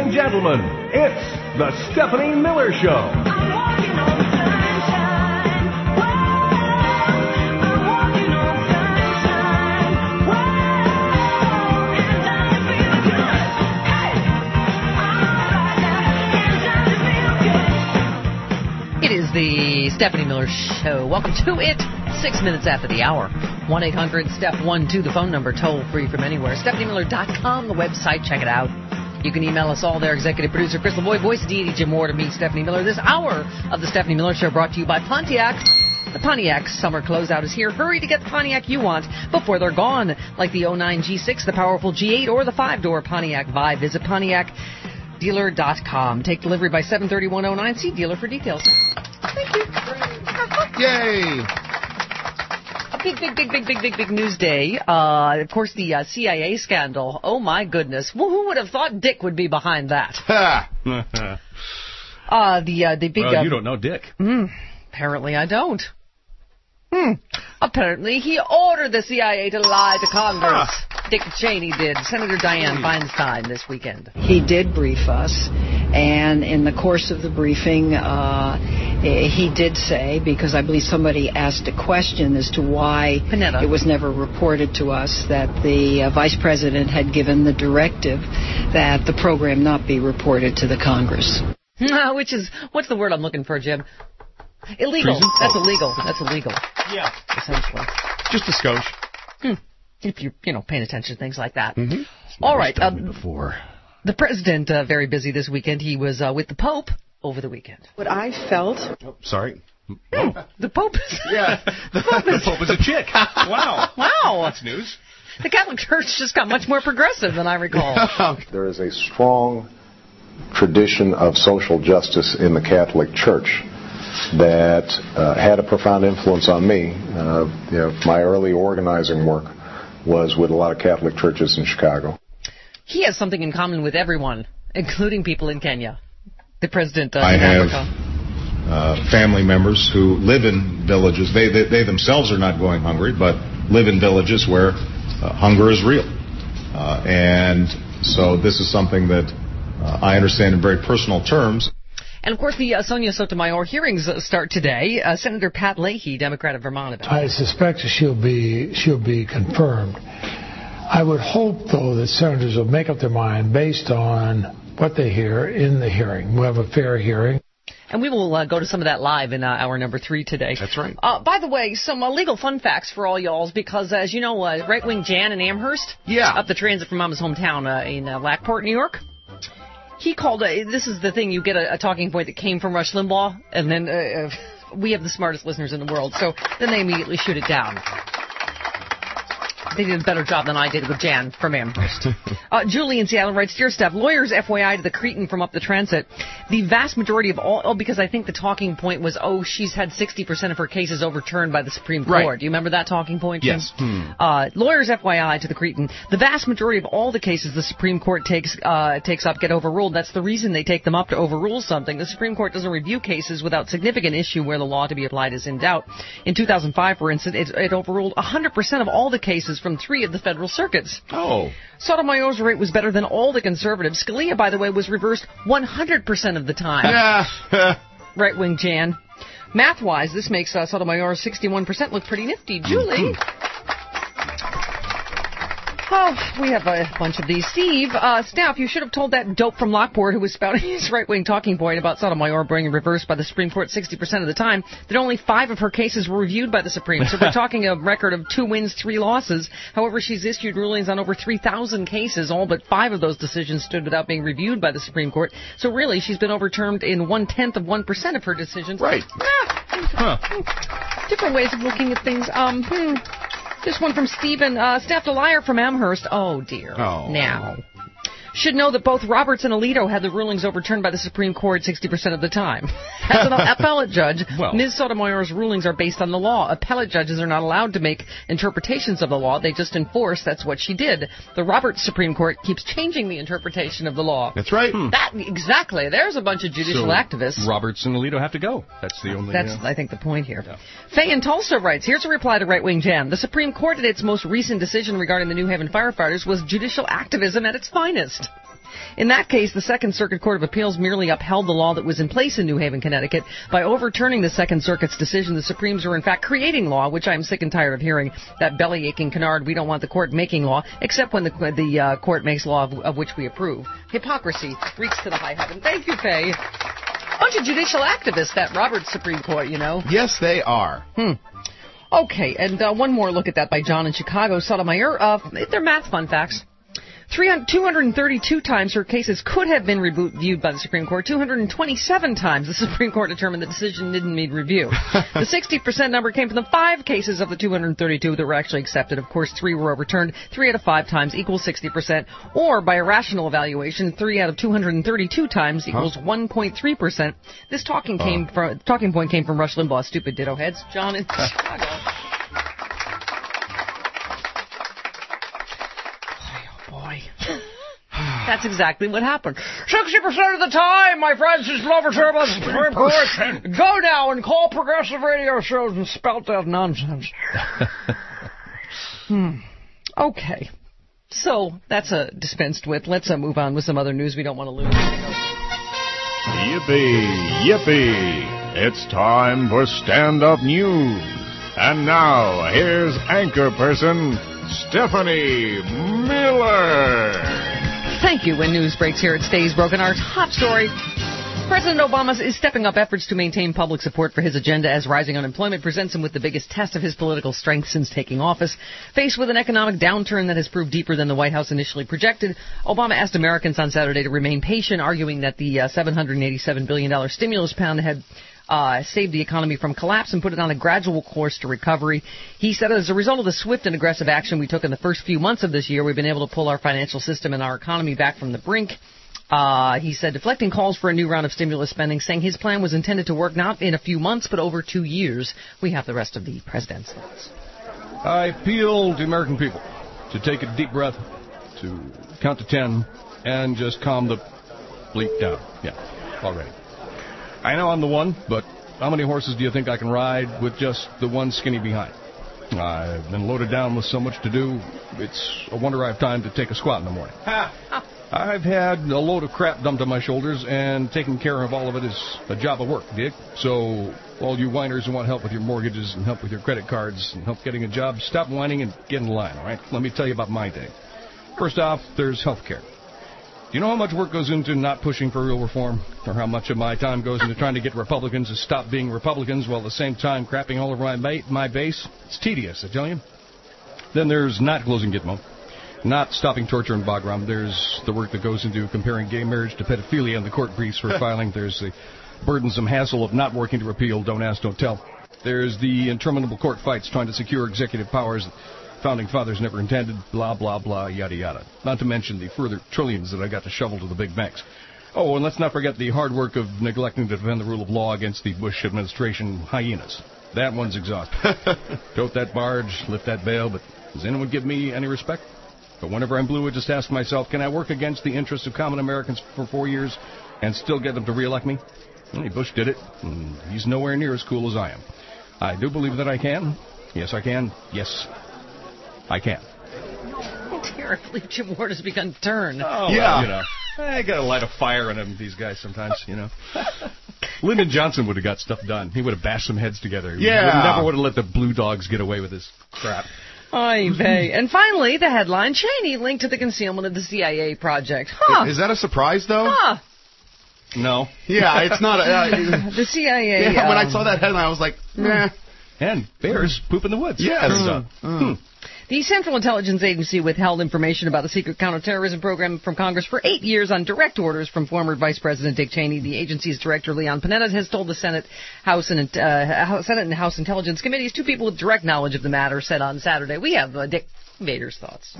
and gentlemen, it's the Stephanie Miller Show. It is the Stephanie Miller Show. Welcome to it. 6 minutes after the hour. 1-800-STEP-1-2, the phone number, toll free from anywhere. StephanieMiller.com, the website. Check it out. You can email us all there. Executive producer Chris LaVoy, voice deity Jim Moore, to me, Stephanie Miller. This hour of the Stephanie Miller Show brought to you by Pontiac. The Pontiac summer closeout is here. Hurry to get the Pontiac you want before they're gone, like the 09 G6, the powerful G8, or the 5-door Pontiac Vibe. Visit PontiacDealer.com. Take delivery by 7/31/09. See dealer for details. Thank you. Yay! A big news day. Of course, the CIA scandal. Oh, my goodness. Well, who would have thought Dick would be behind that? The big... Well, you don't know Dick. Apparently I don't. Apparently he ordered the CIA to lie to Congress. Dick Cheney did. Senator Dianne Feinstein this weekend. He did brief us, and in the course of the briefing, he did say, because I believe somebody asked a question as to why Panetta. It was never reported to us, that the vice president had given the directive that the program not be reported to the Congress. Which is, what's the word I'm looking for, Jim? Illegal. Treason? That's illegal. That's illegal. Yeah. Essentially. Just a skosh. If you're, paying attention to things like that. Mm-hmm. All right. Before. The president, very busy this weekend. He was with the Pope over the weekend. What I felt... Oh, sorry. The Pope is... Yeah. The Pope is a chick. Wow. Wow. That's news. The Catholic Church just got much more progressive than I recall. There is a strong tradition of social justice in the Catholic Church that had a profound influence on me. My early organizing work was with a lot of Catholic churches in Chicago. He has something in common with everyone, including people in Kenya. The president I in have Africa. family members who live in villages. They themselves are not going hungry, but live in villages where hunger is real. And so this is something that I understand in very personal terms. And, of course, the Sonia Sotomayor hearings start today. Senator Pat Leahy, Democrat of Vermont. I suspect she'll be confirmed. I would hope, though, that senators will make up their mind based on what they hear in the hearing. We'll have a fair hearing. And we will go to some of that live in hour number 3 today. That's right. By the way, some legal fun facts for all y'alls, because, as you know, right-wing Jan in Amherst, up the transit from Mama's hometown in Lackport, New York, he called, this is the thing, you get a talking point that came from Rush Limbaugh, and then we have the smartest listeners in the world, so then they immediately shoot it down. They did a better job than I did with Jan from Amherst. Julie in Seattle writes, Dear Steph, lawyers FYI to the cretin from up the transit. The vast majority of all, because I think the talking point was, she's had 60% of her cases overturned by the Supreme Court. Right. Do you remember that talking point, Jim? Yes. Lawyers FYI to the cretin. The vast majority of all the cases the Supreme Court takes up get overruled. That's the reason they take them up, to overrule something. The Supreme Court doesn't review cases without significant issue where the law to be applied is in doubt. In 2005, for instance, it overruled 100% of all the cases from 3 of the federal circuits. Sotomayor's rate was better than all the conservatives. Scalia, by the way, was reversed 100% of the time. Right-wing Jan. Math-wise, this makes Sotomayor's 61% look pretty nifty. Julie. We have a bunch of these. Steve, Steph, you should have told that dope from Lockport who was spouting his right-wing talking point about Sotomayor being reversed by the Supreme Court 60% of the time that only 5 of her cases were reviewed by the Supreme. So we're talking a record of 2 wins, 3 losses. However, she's issued rulings on over 3,000 cases. All but 5 of those decisions stood without being reviewed by the Supreme Court. So really, she's been overturned in 0.1% of her decisions. Right. Different ways of looking at things. This one from Stephen. Steph DeLier from Amherst. Oh, dear. Now. Should know that both Roberts and Alito had the rulings overturned by the Supreme Court 60% of the time. As an appellate judge, Ms. Sotomayor's rulings are based on the law. Appellate judges are not allowed to make interpretations of the law. They just enforce. That's what she did. The Roberts Supreme Court keeps changing the interpretation of the law. That's right. Exactly. There's a bunch of judicial activists. Roberts and Alito have to go. That's the only... That's, I think, the point here. Yeah. Faye in Tulsa writes, here's a reply to right-wing Jan. The Supreme Court, in its most recent decision regarding the New Haven firefighters, was judicial activism at its finest. In that case, the Second Circuit Court of Appeals merely upheld the law that was in place in New Haven, Connecticut. By overturning the Second Circuit's decision, the Supremes are in fact creating law, which I'm sick and tired of hearing, that belly-aching canard, we don't want the court making law, except when the court makes law of which we approve. Hypocrisy reeks to the high heaven. Thank you, Faye. Bunch of judicial activists, that Roberts Supreme Court, you know. Yes, they are. Okay, and one more look at that by John in Chicago. Sotomayor, they're math fun facts. 232 times her cases could have been reviewed by the Supreme Court. 227 times the Supreme Court determined the decision didn't need review. The 60% number came from the 5 cases of the 232 that were actually accepted. Of course, 3 were overturned. 3 out of 5 times equals 60%. Or, by a rational evaluation, 3 out of 232 times equals 1.3%. This talking point came from Rush Limbaugh, stupid ditto heads. John in Chicago. That's exactly what happened. 60% of the time, my friends, is Lover Turbo's Supreme Court. Go now and call progressive radio shows and spout that nonsense. Okay. So, that's dispensed with. Let's move on with some other news we don't want to lose. Yippee, yippee. It's time for stand-up news. And now, here's anchor person Stephanie Miller. Thank you. When news breaks here, it stays broken. Our top story. President Obama is stepping up efforts to maintain public support for his agenda as rising unemployment presents him with the biggest test of his political strength since taking office. Faced with an economic downturn that has proved deeper than the White House initially projected, Obama asked Americans on Saturday to remain patient, arguing that the $787 billion stimulus plan had saved the economy from collapse and put it on a gradual course to recovery. He said, as a result of the swift and aggressive action we took in the first few months of this year, we've been able to pull our financial system and our economy back from the brink. He said, deflecting calls for a new round of stimulus spending, saying his plan was intended to work not in a few months, but over 2 years. We have the rest of the president's thoughts. I appeal to American people to take a deep breath, to count to 10, and just calm the bleep down. Yeah, already. I know I'm the one, but how many horses do you think I can ride with just the one skinny behind? I've been loaded down with so much to do, it's a wonder I have time to take a squat in the morning. I've had a load of crap dumped on my shoulders, and taking care of all of it is a job of work, Dick. So, all you whiners who want help with your mortgages and help with your credit cards and help getting a job, stop whining and get in line, all right? Let me tell you about my day. First off, there's health care. Do you know how much work goes into not pushing for real reform? Or how much of my time goes into trying to get Republicans to stop being Republicans while at the same time crapping all over my base? It's tedious, I tell you. Then there's not closing Gitmo, not stopping torture in Bagram. There's the work that goes into comparing gay marriage to pedophilia in the court briefs for filing. There's the burdensome hassle of not working to repeal Don't Ask, Don't Tell. There's the interminable court fights trying to secure executive powers that Founding Fathers never intended, blah, blah, blah, yada, yada. Not to mention the further trillions that I got to shovel to the big banks. Oh, and let's not forget the hard work of neglecting to defend the rule of law against the Bush administration hyenas. That one's exhausting. Tote that barge, lift that bale, but does anyone give me any respect? But whenever I'm blue, I just ask myself, can I work against the interests of common Americans for 4 years and still get them to reelect me? Well, Bush did it, and he's nowhere near as cool as I am. I do believe that I can. Yes, I can. Yes, I can. Terribly, Jim Ward has begun to turn. Oh, yeah. Well, you know, I got to light a fire in them, these guys sometimes, you know. Lyndon Johnson would have got stuff done. He would have bashed some heads together. He never would have let the Blue Dogs get away with this crap. Oy vey. And finally, the headline, Cheney linked to the concealment of the CIA project. Huh. Is that a surprise, though? Huh. No. Yeah, it's not. The CIA. Yeah, when I saw that headline, I was like, meh. And bears poop in the woods. Yes. The Central Intelligence Agency withheld information about the secret counterterrorism program from Congress for 8 years on direct orders from former Vice President Dick Cheney. The agency's director, Leon Panetta, has told the Senate and House Intelligence Committees, 2 people with direct knowledge of the matter, said on Saturday. We have Dick Vader's thoughts.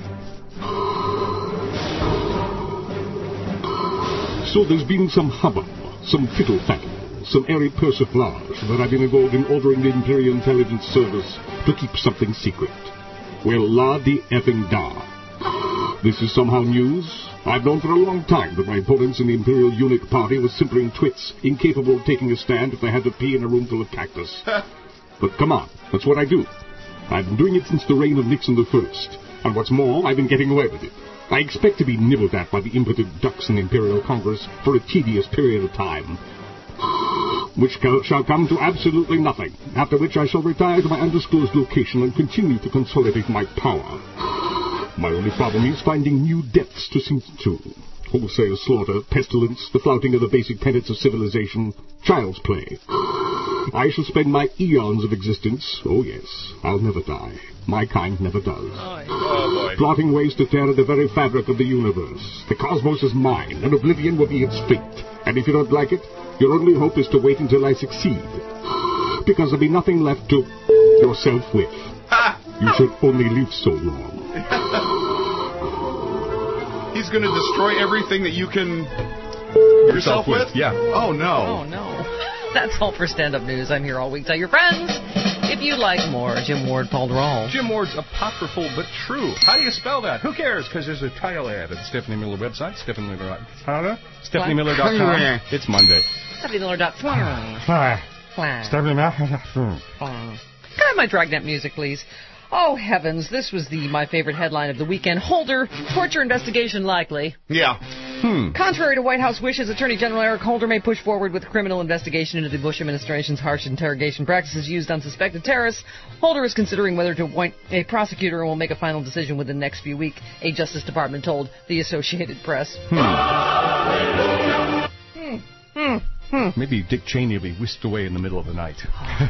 So there's been some hubbub, some fiddle-faddle, some airy persiflage that I've been involved in ordering the Imperial Intelligence Service to keep something secret. Well, la-di-effing-da. This is somehow news. I've known for a long time that my opponents in the Imperial Eunuch Party were simpering twits, incapable of taking a stand if they had to pee in a room full of cactus. But come on, that's what I do. I've been doing it since the reign of Nixon the First. And what's more, I've been getting away with it. I expect to be nibbled at by the impotent ducks in Imperial Congress for a tedious period of time, which shall come to absolutely nothing, after which I shall retire to my undisclosed location and continue to consolidate my power. My only problem is finding new depths to sink into. Wholesale slaughter, pestilence, the flouting of the basic tenets of civilization, child's play. I shall spend my eons of existence, oh yes, I'll never die. My kind never does. Oh, boy. Plotting ways to tear at the very fabric of the universe. The cosmos is mine, and oblivion will be its fate. And if you don't like it, your only hope is to wait until I succeed. Because there'll be nothing left to yourself with. You should only live so long. He's going to destroy everything that you can yourself with? Yeah. Oh, no. Oh, no. That's all for stand-up news. I'm here all week. Tell your friends. If you'd like more, Jim Ward, Paul Durall. Jim Ward's apocryphal but true. How do you spell that? Who cares? Because there's a title ad at the Stephanie Miller website, StephanieMiller.com. It's Monday. StephanieMiller.com. Stephanie Miller. Can I have my Dragnet music, please? Oh, heavens, this was my favorite headline of the weekend. Holder, torture investigation likely. Yeah. Contrary to White House wishes, Attorney General Eric Holder may push forward with a criminal investigation into the Bush administration's harsh interrogation practices used on suspected terrorists. Holder is considering whether to appoint a prosecutor and will make a final decision within the next few weeks, a Justice Department told the Associated Press. Maybe Dick Cheney will be whisked away in the middle of the night.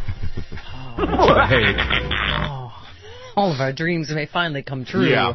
Hey. All of our dreams may finally come true. Yeah.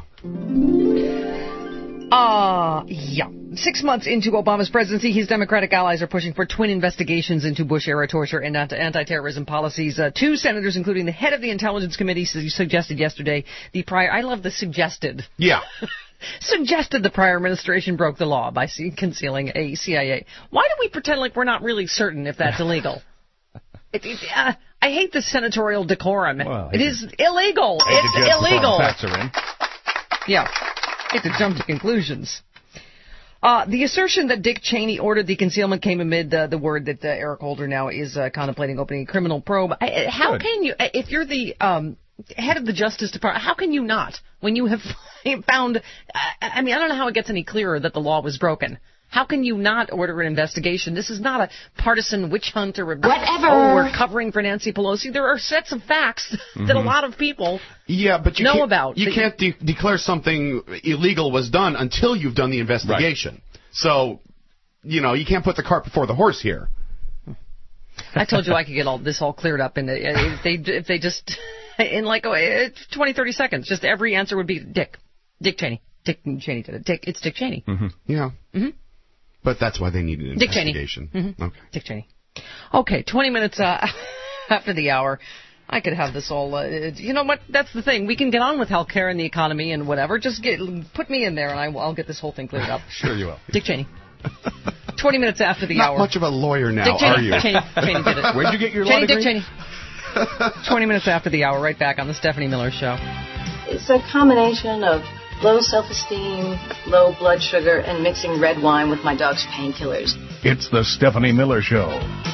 Yeah. 6 months into Obama's presidency, his Democratic allies are pushing for twin investigations into Bush-era torture and anti-terrorism policies. 2 senators, including the head of the Intelligence Committee, suggested yesterday I love the suggested. Yeah. Suggested the prior administration broke the law by concealing a CIA. Why do we pretend like we're not really certain if that's illegal? I hate the senatorial decorum. Well, it is illegal. It's illegal. Facts are in. Yeah. I hate to jump to conclusions. The assertion that Dick Cheney ordered the concealment came amid the word that Eric Holder now is contemplating opening a criminal probe. How can you, if you're the head of the Justice Department, how can you not, when you have found, I don't know how it gets any clearer that the law was broken. How can you not order an investigation? This is not a partisan witch hunt or whatever. Oh, we're covering for Nancy Pelosi. There are sets of facts that a lot of people know about. You can't declare something illegal was done until you've done the investigation. Right. So, you can't put the cart before the horse here. I told you I could get this all cleared up if they just in 20, 30 seconds. Just every answer would be Dick Cheney. Dick Cheney did it. It's Dick Cheney. Mm-hmm. Yeah. Mm-hmm. But that's why they need an investigation. Dick Cheney. Mm-hmm. Okay. Dick Cheney. Okay, 20 minutes after the hour. I could have this all. You know what? That's the thing. We can get on with healthcare and the economy and whatever. Just put me in there, and I'll get this whole thing cleared up. Sure you will. Dick Cheney. 20 minutes after the hour. Not much of a lawyer now, Dick Cheney, are you? Cheney did it. Where'd you get your law degree? Dick Cheney. 20 minutes after the hour, right back on the Stephanie Miller Show. It's a combination of low self-esteem, low blood sugar, and mixing red wine with my dog's painkillers. It's the Stephanie Miller Show.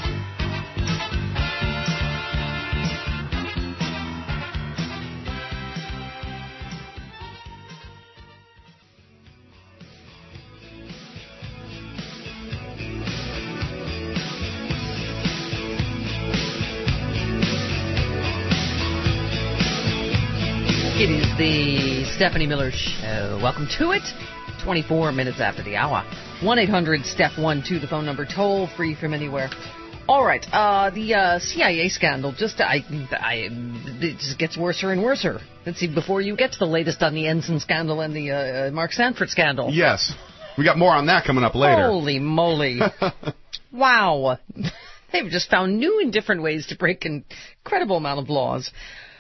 It is the Stephanie Miller Show. Welcome to it. 24 minutes after the hour. 1-800-STEP-12, the phone number, toll free from anywhere. All right, the CIA scandal it just gets worser and worser. Let's see, before you get to the latest on the Ensign scandal and the Mark Sanford scandal. Yes, we got more on that coming up later. Holy moly! Wow, they've just found new and different ways to break an incredible amount of laws.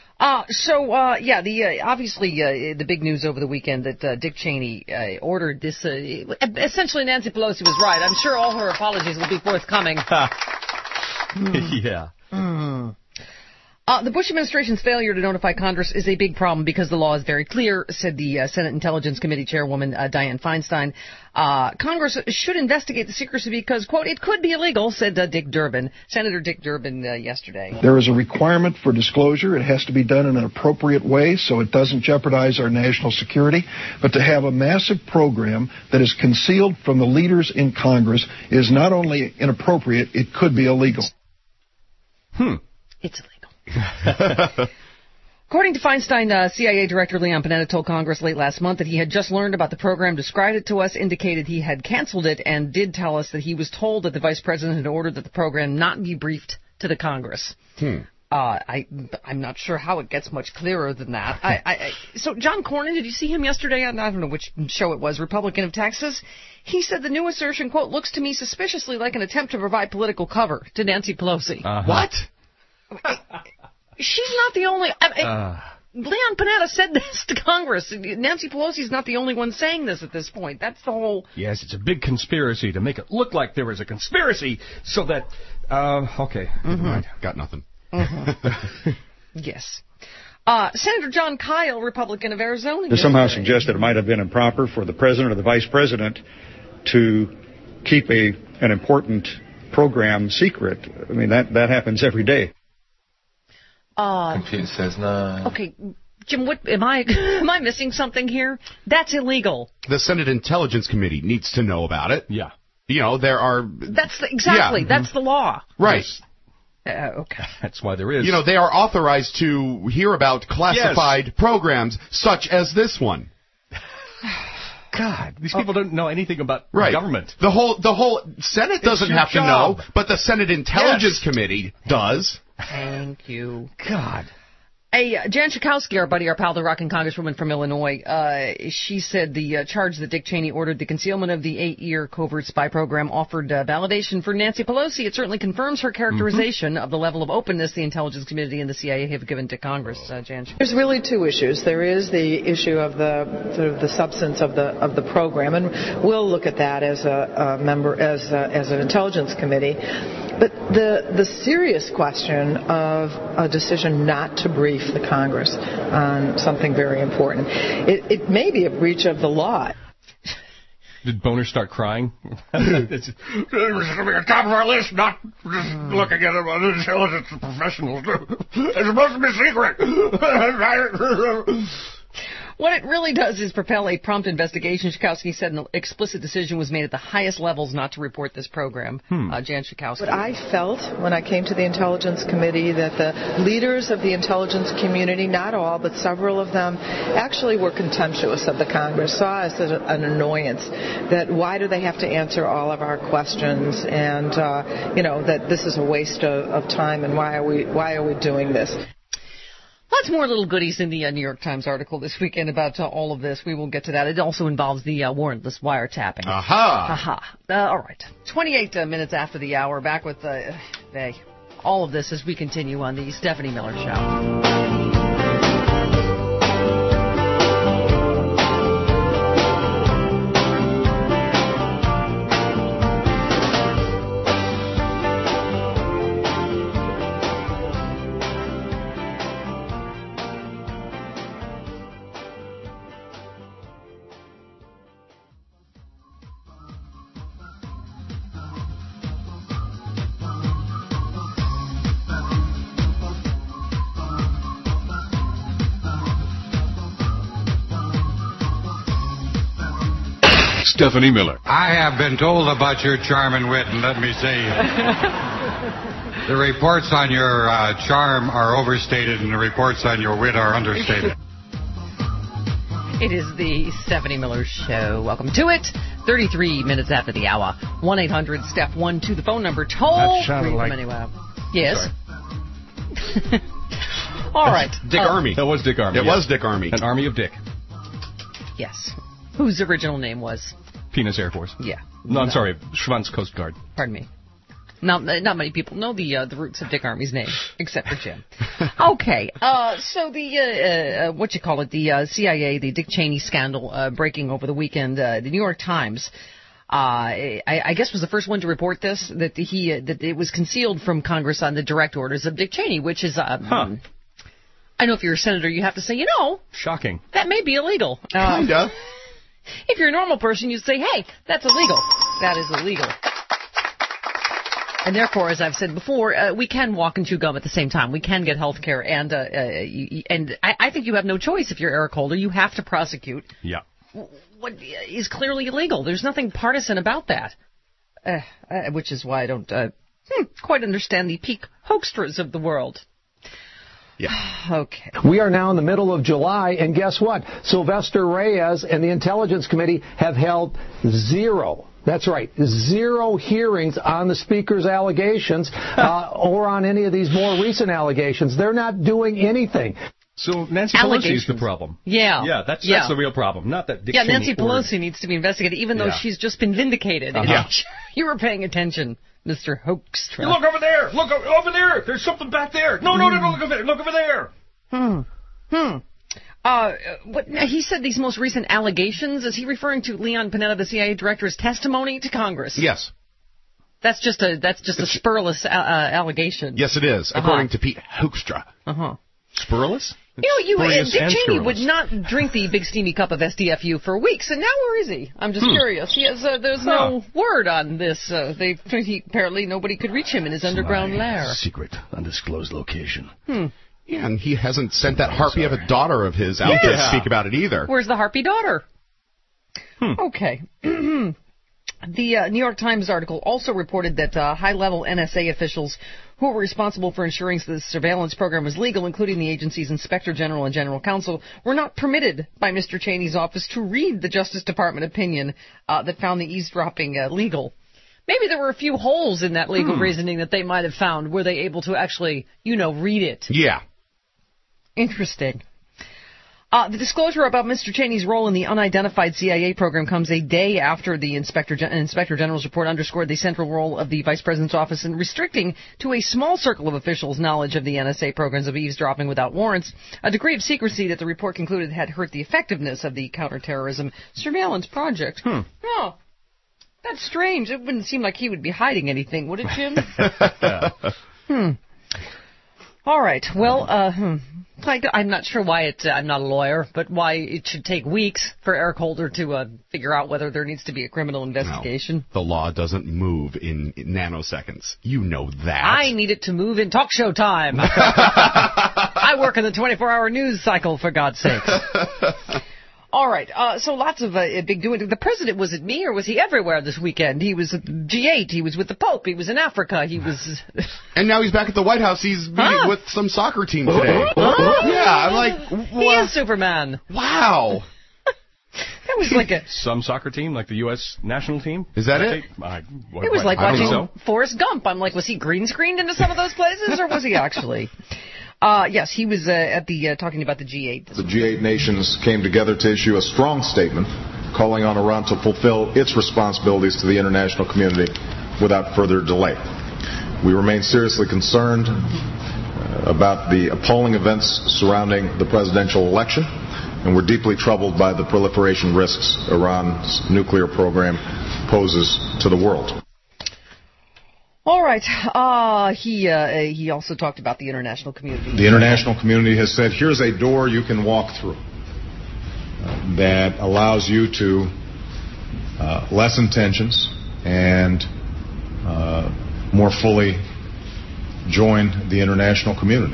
Obviously, the big news over the weekend that Dick Cheney ordered this. Essentially, Nancy Pelosi was right. I'm sure all her apologies will be forthcoming. Yeah. The Bush administration's failure to notify Congress is a big problem because the law is very clear, said the Senate Intelligence Committee Chairwoman Dianne Feinstein. Congress should investigate the secrecy because, quote, it could be illegal, said Dick Durbin, Senator Dick Durbin yesterday. There is a requirement for disclosure. It has to be done in an appropriate way so it doesn't jeopardize our national security. But to have a massive program that is concealed from the leaders in Congress is not only inappropriate, it could be illegal. It's illegal. According to Feinstein, CIA Director Leon Panetta told Congress late last month that he had just learned about the program, described it to us, indicated he had canceled it, and did tell us that he was told that the vice president had ordered that the program not be briefed to the Congress. I'm not sure how it gets much clearer than that. So John Cornyn, did you see him yesterday? I don't know which show it was, Republican of Texas. He said the new assertion, quote, looks to me suspiciously like an attempt to provide political cover to Nancy Pelosi. What? She's not the only... Leon Panetta said this to Congress. Nancy Pelosi's not the only one saying this at this point. That's the whole... Yes, it's a big conspiracy to make it look like there was a conspiracy so that... okay. Right. Got nothing. Yes. Senator John Kyle, Republican of Arizona. To somehow suggest that it might have been improper for the president or the vice president to keep an important program secret. I mean, that happens every day. Computer says no. Okay, Jim, what am I missing something here? That's illegal. The Senate Intelligence Committee needs to know about it. Yeah. You know, there are... That's the law. Right. Okay. That's why there is. You know, they are authorized to hear about classified programs such as this one. God, these people don't know anything about government. The whole Senate doesn't have to know, but the Senate Intelligence Committee does. Thank you. God. Hey, Jan Schakowsky, our buddy, our pal, the rockin' congresswoman from Illinois, she said the charge that Dick Cheney ordered the concealment of the 8-year covert spy program offered validation for Nancy Pelosi. It certainly confirms her characterization of the level of openness the Intelligence Committee and the CIA have given to Congress. Jan. There's really two issues. There is the issue of the sort of the substance of the program, and we'll look at that as a member, as an Intelligence Committee. But the serious question of a decision not to brief the Congress on something very important, it may be a breach of the law. Did Boner start crying? It's at the top of our list, not just looking at other intelligence professionals. It's supposed to be secret. What it really does is propel a prompt investigation. Schakowsky said an explicit decision was made at the highest levels not to report this program. Jan Schakowsky. What I felt when I came to the Intelligence Committee, that the leaders of the intelligence community, not all, but several of them, actually were contemptuous of the Congress, saw us as an annoyance, that why do they have to answer all of our questions, and, that this is a waste of time, and why are we doing this? Lots more little goodies in the New York Times article this weekend about all of this. We will get to that. It also involves the warrantless wiretapping. Aha! All right. 28 minutes after the hour. Back with all of this as we continue on the Stephanie Miller Show. Stephanie Miller. I have been told about your charm and wit, and let me say, the reports on your charm are overstated, and the reports on your wit are understated. It is the Stephanie Miller Show. Welcome to it. 33 minutes after the hour. 1-800-STEPH-1 to the phone number. Toll free from anywhere. Yes. All right. Dick Army. That was Dick Army. It was Dick Army. An army of Dick. Yes. Whose original name was? Penis Air Force. Yeah. No, I'm sorry. Schwanz Coast Guard. Pardon me. Not many people know the roots of Dick Army's name, except for Jim. Okay. So the the CIA, the Dick Cheney scandal breaking over the weekend. The New York Times I guess was the first one to report this, that it was concealed from Congress on the direct orders of Dick Cheney, which is, I know if you're a senator, you have to say, shocking. That may be illegal. Kinda. If you're a normal person, you'd say, hey, that's illegal. That is illegal. And therefore, as I've said before, we can walk and chew gum at the same time. We can get health care, and I think you have no choice if you're Eric Holder. You have to prosecute. Yeah. What is clearly illegal. There's nothing partisan about that, which is why I don't quite understand the peak hoaxsters of the world. Yeah. Okay. We are now in the middle of July, and guess what? Sylvester Reyes and the Intelligence Committee have held zero. That's right, 0 hearings on the Speaker's allegations or on any of these more recent allegations. They're not doing anything. So Nancy Pelosi is the problem. Yeah. Yeah, that's the real problem, not that Dick Cheney Nancy Pelosi needs to be investigated, even though she's just been vindicated. Uh-huh. You were paying attention, Mr. Hoaxtra. Look over there! Look over there! There's something back there! No, look over there! Look over there! He said these most recent allegations. Is he referring to Leon Panetta, the CIA director's testimony to Congress? Yes. That's just a spurless allegation. Yes, it is, according to Pete Hoekstra. Spurless? Dick Cheney would not drink the big steamy cup of SDFU for weeks, and now where is he? I'm just curious. He has. There's no word on this. Apparently nobody could reach him in his underground lair. Secret, undisclosed location. Yeah, and he hasn't sent that harpy of a daughter of his out to speak about it either. Where's the harpy daughter? Okay. The New York Times article also reported that high-level NSA officials who were responsible for ensuring the surveillance program was legal, including the agency's Inspector General and General Counsel, were not permitted by Mr. Cheney's office to read the Justice Department opinion that found the eavesdropping legal. Maybe there were a few holes in that legal reasoning that they might have found. Were they able to actually, read it? Yeah. Interesting. The disclosure about Mr. Cheney's role in the unidentified CIA program comes a day after the Inspector General's report underscored the central role of the Vice President's office in restricting to a small circle of officials knowledge of the NSA programs of eavesdropping without warrants, a degree of secrecy that the report concluded had hurt the effectiveness of the counterterrorism surveillance project. Oh, that's strange. It wouldn't seem like he would be hiding anything, would it, Jim? All right. Well, I'm not sure why I'm not a lawyer, but why it should take weeks for Eric Holder to figure out whether there needs to be a criminal investigation. No, the law doesn't move in nanoseconds. You know that. I need it to move in talk show time. I work in the 24-hour news cycle, for God's sakes. All right, so lots of big doing. The president, was it me or was he everywhere this weekend? He was at G8, he was with the Pope, he was in Africa, he was... And now he's back at the White House, he's meeting with some soccer team today. Yeah, I'm like... He is Superman. Wow. That was like some soccer team, like the U.S. national team? Is that it? It was like watching Forrest Gump. I'm like, was he green screened into some of those places, or was he actually... Yes, he was at the talking about the G8. The G8 nations came together to issue a strong statement calling on Iran to fulfill its responsibilities to the international community without further delay. We remain seriously concerned about the appalling events surrounding the presidential election, and we're deeply troubled by the proliferation risks Iran's nuclear program poses to the world. All right. He also talked about the international community. The international community has said, here's a door you can walk through that allows you to lessen tensions and more fully join the international community.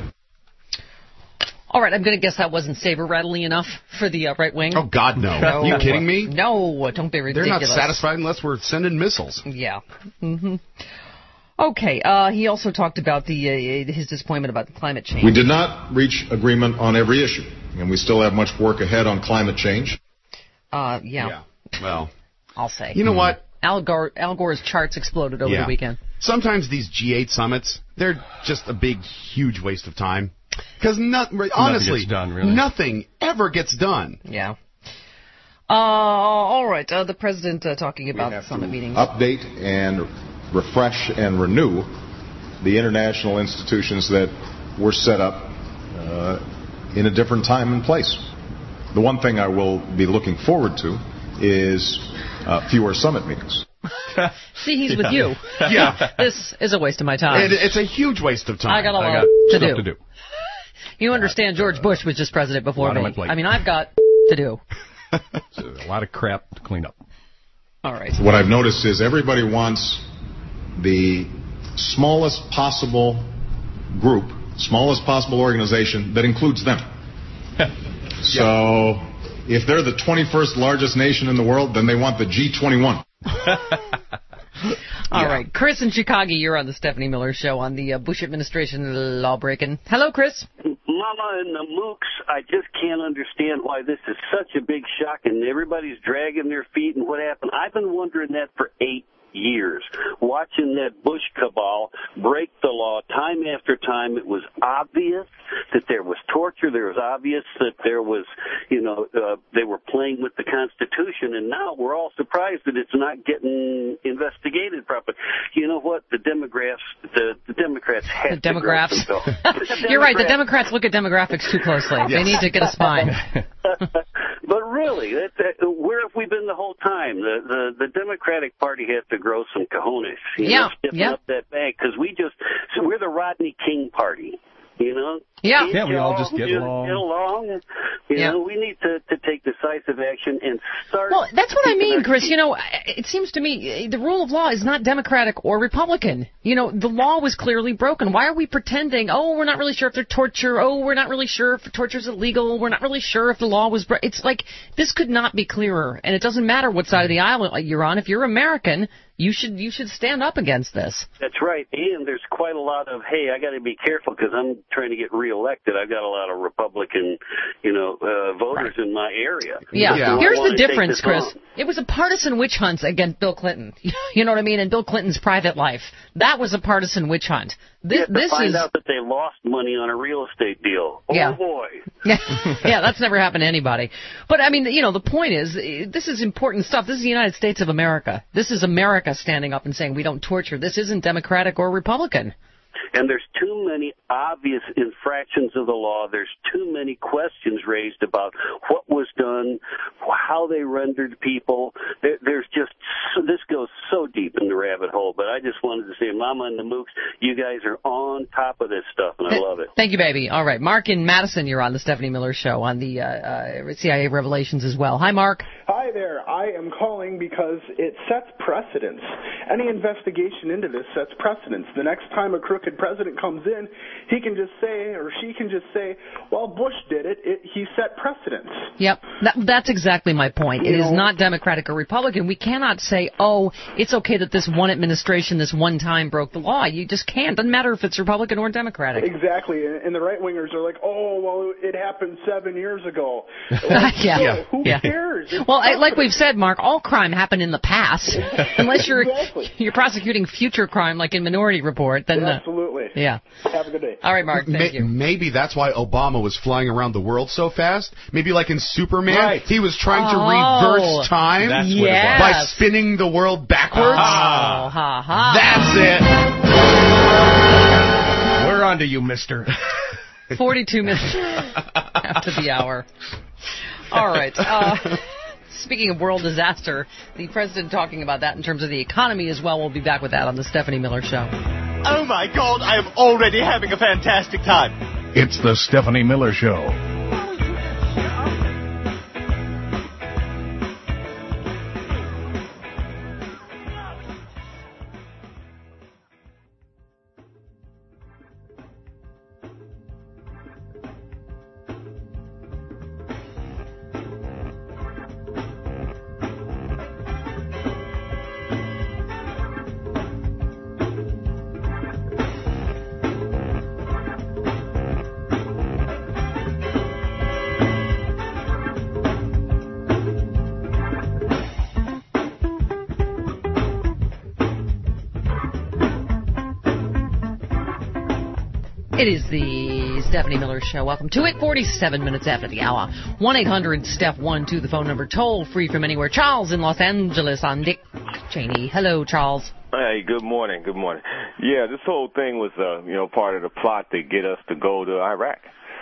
All right, I'm going to guess that wasn't saber-rattly enough for the right wing. Oh, God, no. Are you kidding me? No, don't be ridiculous. They're not satisfied unless we're sending missiles. Yeah. Mm-hmm. Okay, he also talked about his disappointment about climate change. We did not reach agreement on every issue, and we still have much work ahead on climate change. Yeah. Well, I'll say. You know what? Al Gore's charts exploded over the weekend. Sometimes these G8 summits, they're just a big, huge waste of time. Because honestly, nothing ever gets done. Yeah. All right. The president talking about summit meetings. Update and refresh and renew the international institutions that were set up in a different time and place. The one thing I will be looking forward to is fewer summit meetings. See, he's with you. Yeah. This is a waste of my time. It's a huge waste of time. I got a lot to do. You understand George Bush was just president before me. I mean, I've got to do. A lot of crap to clean up. All right. What I've noticed is everybody wants the smallest possible group, smallest possible organization that includes them. So if they're the 21st largest nation in the world, then they want the G21. All right. Chris in Chicago, you're on the Stephanie Miller Show on the Bush administration law-breaking. Hello, Chris. Mama and the mooks, I just can't understand why this is such a big shock and everybody's dragging their feet and what happened. I've been wondering that for 8 years, watching that Bush cabal break the law time after time. It was obvious that there was torture. There was obvious that there was, they were playing with the Constitution, and now we're all surprised that it's not getting investigated properly. You know what? The Democrats have to grow some though. You're right. The Democrats look at demographics too closely. Yes. They need to get a spine. But really, where have we been the whole time? The Democratic Party has to grow some cojones. Stiffen up that bank, because we're the Rodney King Party. Yeah, we all just get along. We need to take decisive action and start. Well, that's what I mean, Chris. It seems to me the rule of law is not Democratic or Republican. The law was clearly broken. Why are we pretending, we're not really sure if there's torture, we're not really sure if torture's illegal, we're not really sure if the law was broken. It's like, this could not be clearer, and it doesn't matter what side of the aisle you're on. If you're American, you should stand up against this. That's right, and there's quite a lot of, hey, I got to be careful because I'm trying to get reelected. I've got a lot of Republican, voters in my area. Yeah. Here's the difference, Chris. It was a partisan witch hunt against Bill Clinton. You know what I mean? And Bill Clinton's private life. That was a partisan witch hunt. This find out that they lost money on a real estate deal. Oh, boy. Yeah, that's never happened to anybody. But, I mean, the point is, this is important stuff. This is the United States of America. This is America standing up and saying we don't torture. This isn't Democratic or Republican. And there's too many obvious infractions of the law. There's too many questions raised about what was done, how they rendered people. This goes so deep in the rabbit hole. But I just wanted to say, Mama and the Mooks, you guys are on top of this stuff, and I love it. Thank you, baby. All right. Mark in Madison, you're on the Stephanie Miller Show on the CIA revelations as well. Hi, Mark. Hi there. I am calling because it sets precedents. Any investigation into this sets precedents. The next time a crooked president comes in, he can just say, or she can just say, well, Bush did it. He set precedents. Yep. That's exactly my point. It is not Democratic or Republican. We cannot say, it's okay that this one administration, this one time broke the law. You just can't. Doesn't matter if it's Republican or Democratic. Exactly. And the right-wingers are like, it happened 7 years ago. Who cares? Well, like we've said, Mark, all crime happened in the past. Unless you're prosecuting future crime, like in Minority Report, then absolutely. Yeah. Have a good day. All right, Mark. Thank you. Maybe that's why Obama was flying around the world so fast. Maybe like in Superman, he was trying to reverse time by spinning the world backwards. That's it. We're on to you, mister. 42 minutes after the hour. All right. Speaking of world disaster, the president talking about that in terms of the economy as well. We'll be back with that on the Stephanie Miller Show. Oh, my God, I am already having a fantastic time. It's the Stephanie Miller Show. It is the Stephanie Miller Show. Welcome to it. 47 minutes after the hour. 1-800-STEPH-1-2, the phone number. Toll free from anywhere. Charles in Los Angeles on Dick Cheney. Hello, Charles. Hey, good morning. Good morning. Yeah, this whole thing was, part of the plot to get us to go to Iraq.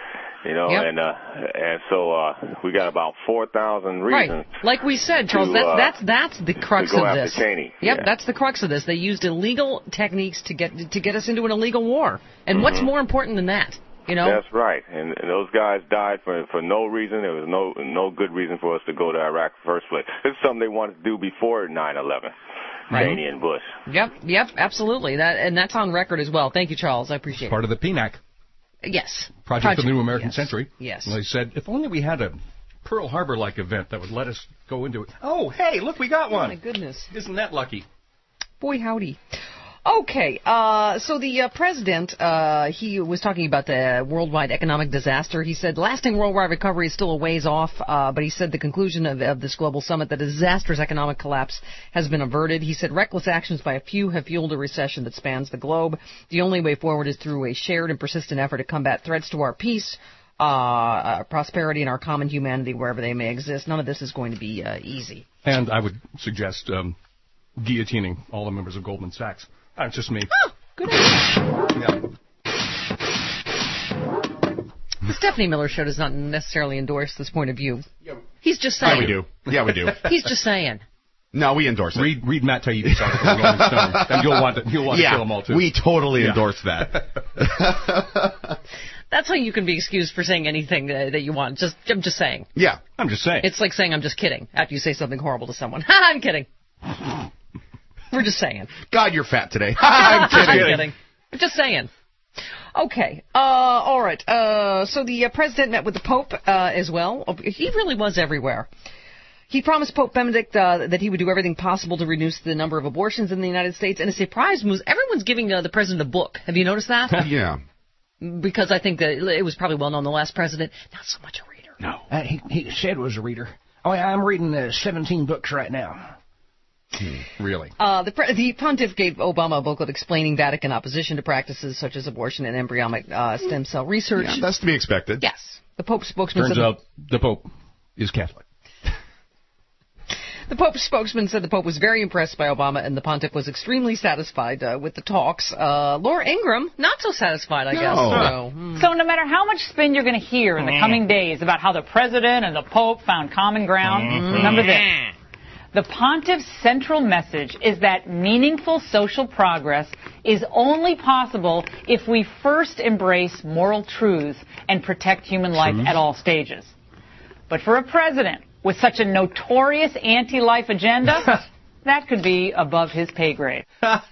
You know, and so we got about 4,000 reasons. Right, like we said, Charles. That's the crux to go of after this. Cheney. Yep, that's the crux of this. They used illegal techniques to get us into an illegal war. And what's more important than that? You know? That's right. And those guys died for no reason. There was no good reason for us to go to Iraq in the first place. This is something they wanted to do before 9/11. Right. Cheney and Bush. Yep, absolutely. That's on record as well. Thank you, Charles. I appreciate it. Part of the PNAC. Yes. Project for the New American Century. Yes. And they said, if only we had a Pearl Harbor-like event that would let us go into it. Oh, hey, look, we got one. Oh, my goodness. Isn't that lucky? Boy, howdy. Okay, so the president, he was talking about the worldwide economic disaster. He said lasting worldwide recovery is still a ways off, but he said the conclusion of this global summit, that a disastrous economic collapse has been averted. He said reckless actions by a few have fueled a recession that spans the globe. The only way forward is through a shared and persistent effort to combat threats to our peace, prosperity, and our common humanity wherever they may exist. None of this is going to be easy. And I would suggest guillotining all the members of Goldman Sachs. That's just me. Oh, good idea. The Stephanie Miller Show does not necessarily endorse this point of view. He's just saying. Yeah, we do. He's just saying. No, we endorse it. Read Matt Taibbi's article in Rolling Stone, and you'll want to kill them all too. We totally endorse that. That's how you can be excused for saying anything that you want. I'm just saying. Yeah, I'm just saying. It's like saying I'm just kidding after you say something horrible to someone. Ha, I'm kidding. We're just saying. God, you're fat today. I'm kidding. I'm just saying. Okay. All right. So the president met with the Pope as well. He really was everywhere. He promised Pope Benedict that he would do everything possible to reduce the number of abortions in the United States. And a surprise was everyone's giving the president a book. Have you noticed that? Yeah. Because I think that it was probably well known the last president, not so much a reader. No. He said was a reader. Oh, yeah, I'm reading 17 books right now. Really? The pontiff gave Obama a booklet explaining Vatican opposition to practices such as abortion and embryonic stem cell research. Yeah, that's to be expected. Yes. The Pope's spokesman Turns out the Pope is Catholic. The Pope's spokesman said the Pope was very impressed by Obama and the pontiff was extremely satisfied with the talks. Laura Ingraham, not so satisfied, I guess. So no matter how much spin you're going to hear in the coming days about how the president and the Pope found common ground, remember this. The pontiff's central message is that meaningful social progress is only possible if we first embrace moral truth and protect human life at all stages. But for a president with such a notorious anti-life agenda, that could be above his pay grade.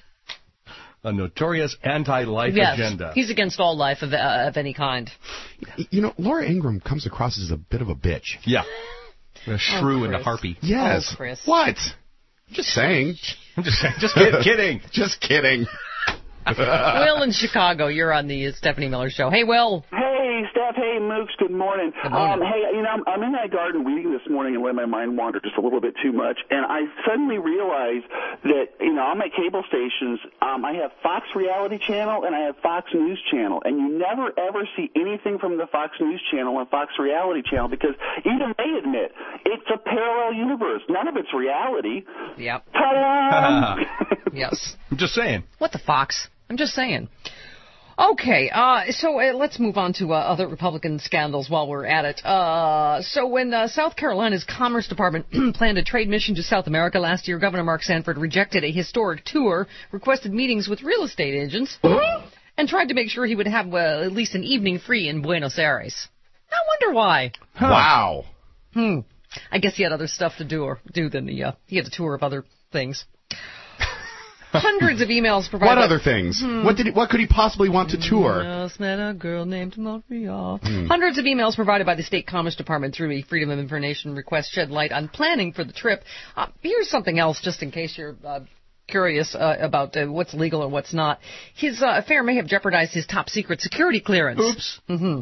A notorious anti-life agenda. He's against all life of any kind. You know, Laura Ingraham comes across as a bit of a bitch. Yeah. A shrew and a harpy. Yes. Oh, Chris. What? Just saying. I'm just saying. Just kidding. Just kidding. Will in Chicago, you're on the Stephanie Miller Show. Hey, Will. Hey, Steph. Hey, Mooks. Good morning. Good morning. Hey, I'm in my garden weeding this morning and let my mind wander just a little bit too much, and I suddenly realized that, on my cable stations, I have Fox Reality Channel and I have Fox News Channel, and you never, ever see anything from the Fox News Channel and Fox Reality Channel because even they admit it's a parallel universe. None of it's reality. Yep. Ta-da! Yes. I'm just saying. What the Fox? I'm just saying. Okay, so let's move on to other Republican scandals while we're at it. So when South Carolina's Commerce Department planned a trade mission to South America last year, Governor Mark Sanford rejected a historic tour, requested meetings with real estate agents, and tried to make sure he would have at least an evening free in Buenos Aires. I wonder why. Huh. Wow. I guess he had other stuff to do than he had a tour of other things. Hundreds of emails provided. What other things? What could he possibly want to tour? Just met a girl named Montreal. Hundreds of emails provided by the State Commerce Department through a Freedom of Information request shed light on planning for the trip. Here's something else, just in case you're curious about what's legal and what's not. His affair may have jeopardized his top secret security clearance. Oops.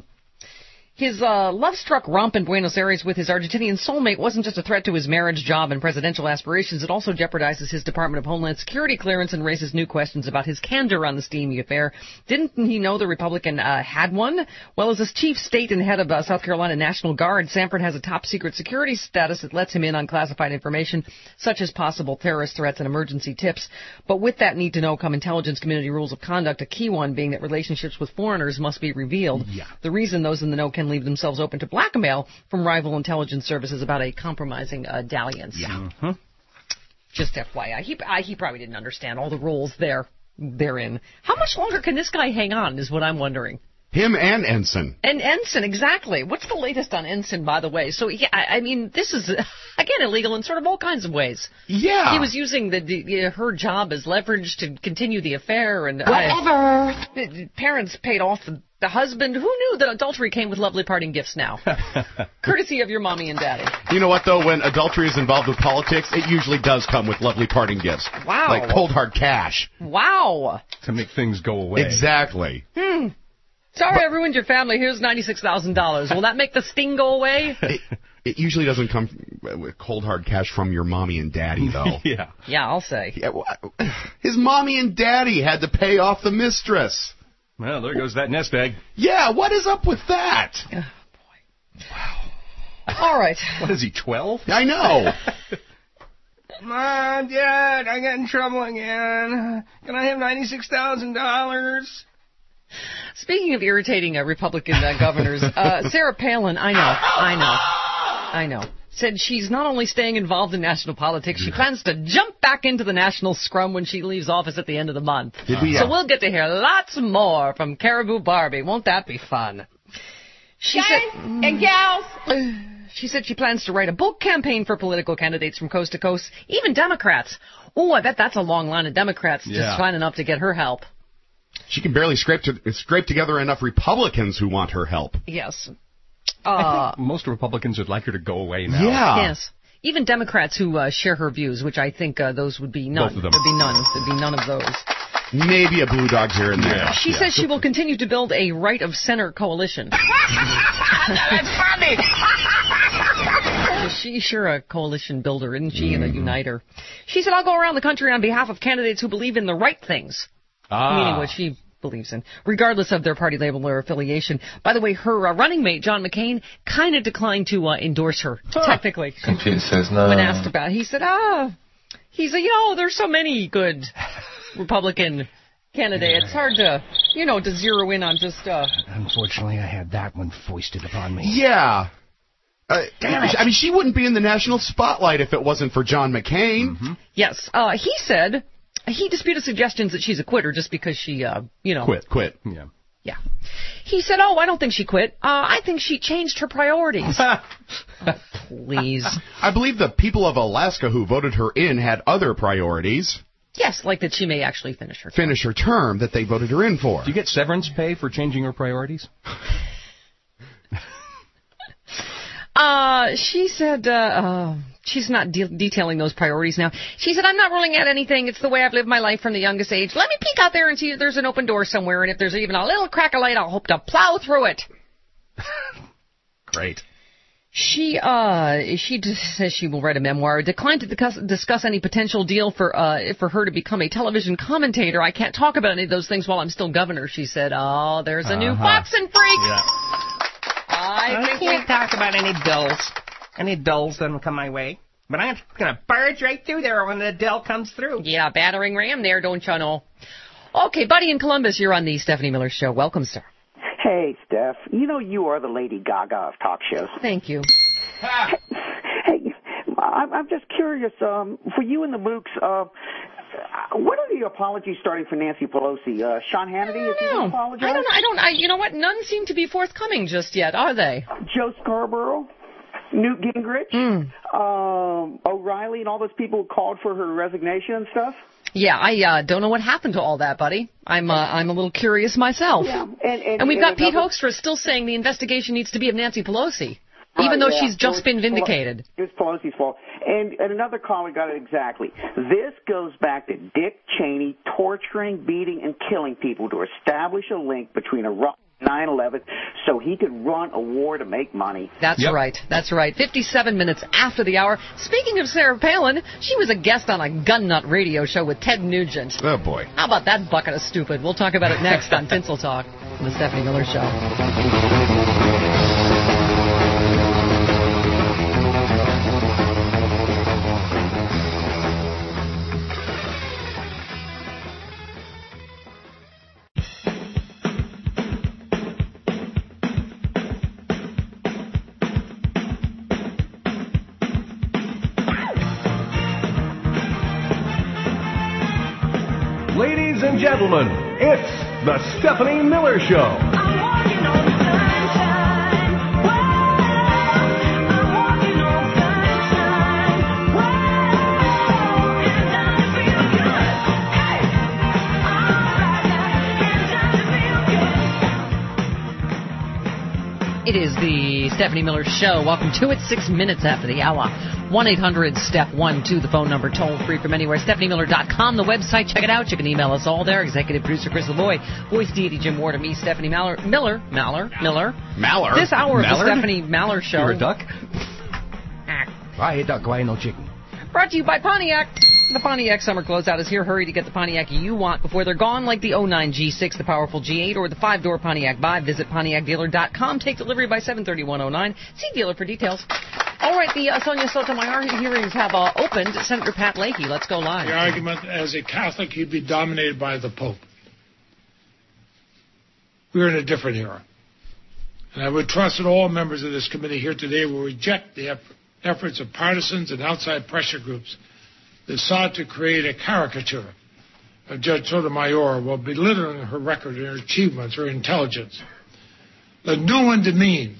His love-struck romp in Buenos Aires with his Argentinian soulmate wasn't just a threat to his marriage, job, and presidential aspirations. It also jeopardizes his Department of Homeland Security clearance and raises new questions about his candor on the steamy affair. Didn't he know the Republican had one? Well, as his chief state and head of South Carolina National Guard, Sanford has a top-secret security status that lets him in on classified information, such as possible terrorist threats and emergency tips. But with that need-to-know come intelligence community rules of conduct, a key one being that relationships with foreigners must be revealed. Yeah. The reason those in the know can leave themselves open to blackmail from rival intelligence services about a compromising dalliance. Yeah. Mm-hmm. Just FYI. He probably didn't understand all the roles therein. How much longer can this guy hang on is what I'm wondering. Him and Ensign. And Ensign, exactly. What's the latest on Ensign, by the way? So, yeah, I mean, this is, again, illegal in sort of all kinds of ways. Yeah. He was using her job as leverage to continue the affair. And whatever. Parents paid off the husband. Who knew that adultery came with lovely parting gifts now? Courtesy of your mommy and daddy. You know what, though? When adultery is involved with politics, it usually does come with lovely parting gifts. Wow. Like cold, hard cash. Wow. To make things go away. Exactly. Sorry, I ruined your family. Here's $96,000. Will that make the sting go away? It usually doesn't come with cold, hard cash from your mommy and daddy, though. Yeah. Yeah, I'll say. Yeah, his mommy and daddy had to pay off the mistress. Well, there goes that nest egg. Yeah, what is up with that? Oh, boy. Wow. All right. What is he, 12? I know. Mom, Dad, I got in trouble again. Can I have $96,000? Speaking of irritating Republican governors, Sarah Palin, I know, said she's not only staying involved in national politics, she plans to jump back into the national scrum when she leaves office at the end of the month. So we'll get to hear lots more from Caribou Barbie. Won't that be fun? Guys and gals. She said she plans to write a book campaign for political candidates from coast to coast, even Democrats. Oh, I bet that's a long line of Democrats just signing up to get her help. She can barely scrape together enough Republicans who want her help. Yes. I think most Republicans would like her to go away now. Yeah. Yes. Even Democrats who share her views, which I think those would be none. Both of them. There'd be none. There'd be none of those. Maybe a blue dog here and there. Yeah. She says she will continue to build a right-of-center coalition. That's funny. She's sure a coalition builder, isn't she, and a uniter. She said, I'll go around the country on behalf of candidates who believe in the right things. Meaning what she believes in, regardless of their party label or affiliation. By the way, her running mate, John McCain, kind of declined to endorse her, technically. Computer says no. When asked about it, he said, there's so many good Republican candidates. It's hard to, to zero in on just... Unfortunately, I had that one foisted upon me. Yeah. I mean, she wouldn't be in the national spotlight if it wasn't for John McCain. Mm-hmm. Yes. He said... He disputed suggestions that she's a quitter just because she, Quit. Yeah. He said, I don't think she quit. I think she changed her priorities. Please. I believe the people of Alaska who voted her in had other priorities. Yes, like that she may actually finish her term that they voted her in for. Do you get severance pay for changing her priorities? She said, she's not detailing those priorities now. She said, I'm not ruling out anything. It's the way I've lived my life from the youngest age. Let me peek out there and see if there's an open door somewhere, and if there's even a little crack of light, I'll hope to plow through it. Great. She just says she will write a memoir. Declined to discuss any potential deal for her to become a television commentator. I can't talk about any of those things while I'm still governor, she said. Oh, there's a new Fox and Freak. Yeah. I can't talk about any dulls that will come my way. But I'm going to barge right through there when the dull comes through. Yeah, battering ram there, don't you know? Okay, Buddy in Columbus, you're on the Stephanie Miller Show. Welcome, sir. Hey, Steph. You are the Lady Gaga of talk shows. Thank you. Hey, I'm just curious. For you and the Mooks, what are the apologies starting for Nancy Pelosi? Sean Hannity, is he going to apologize? You know what? None seem to be forthcoming just yet, are they? Joe Scarborough, Newt Gingrich, O'Reilly, and all those people who called for her resignation and stuff. Yeah, I don't know what happened to all that, buddy. I'm a little curious myself. Yeah, and we've got Pete Hoekstra still saying the investigation needs to be of Nancy Pelosi. Even though she's just been vindicated. It's Pelosi's fault. And another caller got it exactly. This goes back to Dick Cheney torturing, beating, and killing people to establish a link between Iraq and 9/11 so he could run a war to make money. That's right. That's right. 57 minutes after the hour. Speaking of Sarah Palin, she was a guest on a gun nut radio show with Ted Nugent. Oh, boy. How about that bucket of stupid? We'll talk about it next on Tinsel Talk, the Stephanie Miller Show. gentlemen, it's the Stephanie Miller Show. It is the Stephanie Miller Show. Welcome to it. 6 minutes after the hour. 1-800-STEP-12, the phone number, toll free from anywhere. StephanieMiller.com, the website. Check it out. You can email us all there. Executive producer Chris LeBoy, voice deity Jim Ward, and me, Stephanie Miller. This hour of the Stephanie Miller Show. You're a duck? I ain't duck. I ain't no chicken. Brought to you by Pontiac. The Pontiac summer closeout is here. Hurry to get the Pontiac you want before they're gone, like the 09 G6, the powerful G8, or the 5-door Pontiac Vibe. Visit PontiacDealer.com. Take delivery by 7/31/09. See dealer for details. All right, the Sonia Sotomayor hearings have opened. Senator Pat Leahy, let's go live. The argument, as a Catholic, he'd be dominated by the Pope. We're in a different era. And I would trust that all members of this committee here today will reject the efforts of partisans and outside pressure groups that sought to create a caricature of Judge Sotomayor while belittling her record and her achievements, her intelligence. Let no one demean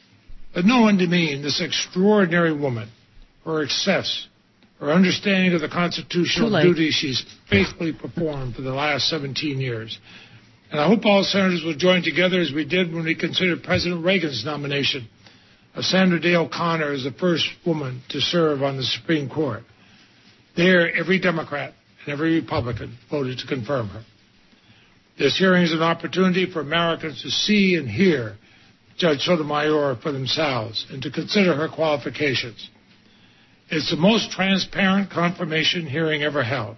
this extraordinary woman, her excess, her understanding of the constitutional duties she's faithfully performed for the last 17 years. And I hope all senators will join together as we did when we considered President Reagan's nomination of Sandra Day O'Connor as the first woman to serve on the Supreme Court. There, every Democrat and every Republican voted to confirm her. This hearing is an opportunity for Americans to see and hear Judge Sotomayor for themselves and to consider her qualifications. It's the most transparent confirmation hearing ever held.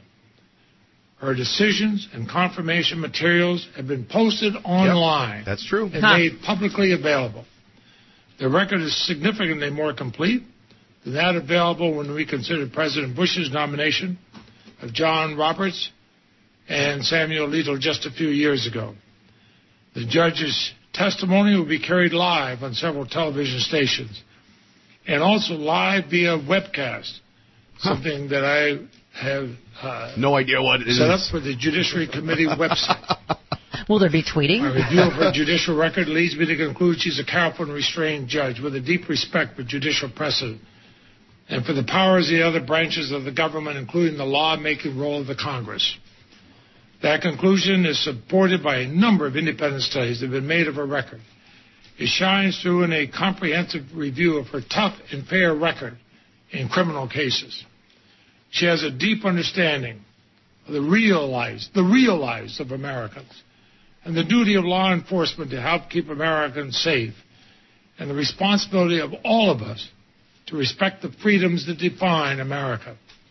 Her decisions and confirmation materials have been posted online. Yep, that's true. And made publicly available. The record is significantly more complete than that available when we considered President Bush's nomination of John Roberts and Samuel Alito just a few years ago. The judge's testimony will be carried live on several television stations and also live via webcast, something that I have no idea what it is. Set up for the Judiciary Committee website. Will there be tweeting? A review of her judicial record leads me to conclude she's a careful and restrained judge with a deep respect for judicial precedent and for the powers of the other branches of the government, including the law-making role of the Congress. That conclusion is supported by a number of independent studies that have been made of her record. It shines through in a comprehensive review of her tough and fair record in criminal cases. She has a deep understanding of the real lives of Americans and the duty of law enforcement to help keep Americans safe and the responsibility of all of us to respect the freedoms that define America.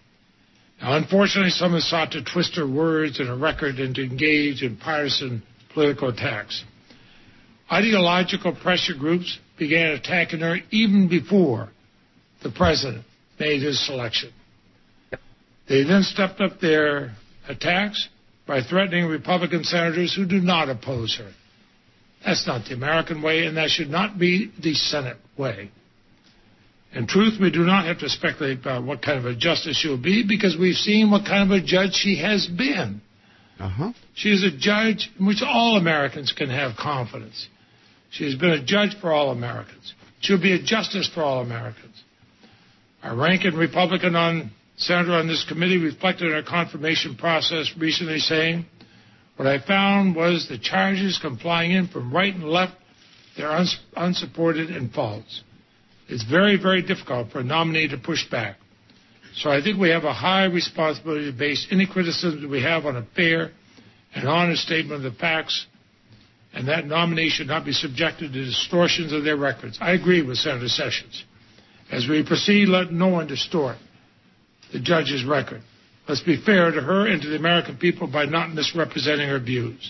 Now, unfortunately, some have sought to twist her words and her record and to engage in partisan political attacks. Ideological pressure groups began attacking her even before the president made his selection. They then stepped up their attacks by threatening Republican senators who do not oppose her. That's not the American way, and that should not be the Senate way. In truth, we do not have to speculate about what kind of a justice she will be because we've seen what kind of a judge she has been. She is a judge in which all Americans can have confidence. She has been a judge for all Americans. She'll be a justice for all Americans. Our ranking Republican senator on this committee reflected in our confirmation process recently saying, what I found was the charges come flying in from right and left. They're unsupported and false. It's very, very difficult for a nominee to push back. So I think we have a high responsibility to base any criticism we have on a fair and honest statement of the facts, and that nominee should not be subjected to distortions of their records. I agree with Senator Sessions. As we proceed, let no one distort the judge's record. Let's be fair to her and to the American people by not misrepresenting her views.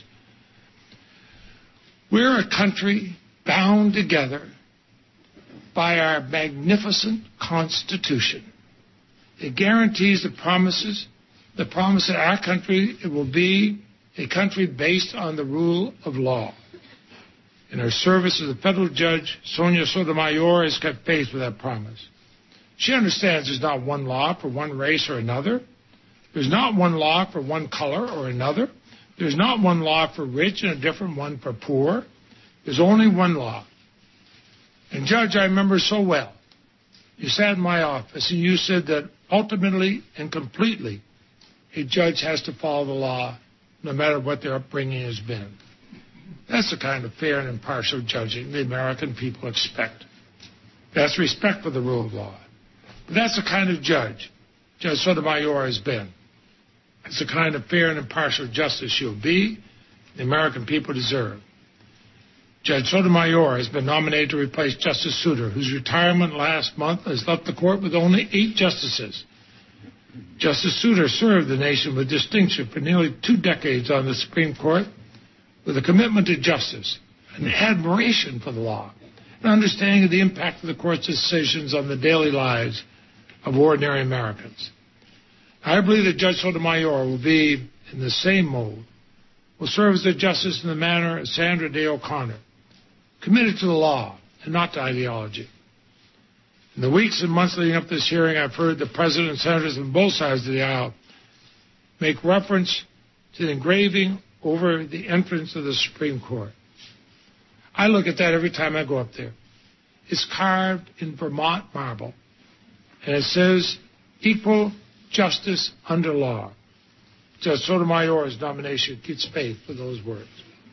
We're a country bound together by our magnificent Constitution. It guarantees the promise that our country will be a country based on the rule of law. In her service as a federal judge, Sonia Sotomayor has kept faith with that promise. She understands there's not one law for one race or another. There's not one law for one color or another. There's not one law for rich and a different one for poor. There's only one law. And Judge, I remember so well, you sat in my office and you said that ultimately and completely a judge has to follow the law no matter what their upbringing has been. That's the kind of fair and impartial judging the American people expect. That's respect for the rule of law. But that's the kind of judge Judge Sotomayor has been. It's the kind of fair and impartial justice she'll be, the American people deserve. Judge Sotomayor has been nominated to replace Justice Souter, whose retirement last month has left the court with only 8 justices. Justice Souter served the nation with distinction for nearly 2 decades on the Supreme Court with a commitment to justice, an admiration for the law, an understanding of the impact of the court's decisions on the daily lives of ordinary Americans. I believe that Judge Sotomayor will be in the same mode, will serve as a justice in the manner of Sandra Day O'Connor, committed to the law and not to ideology. In the weeks and months leading up to this hearing, I've heard the President and Senators on both sides of the aisle make reference to the engraving over the entrance of the Supreme Court. I look at that every time I go up there. It's carved in Vermont marble, and it says, "Equal justice under law." Judge Sotomayor's nomination keeps faith with those words.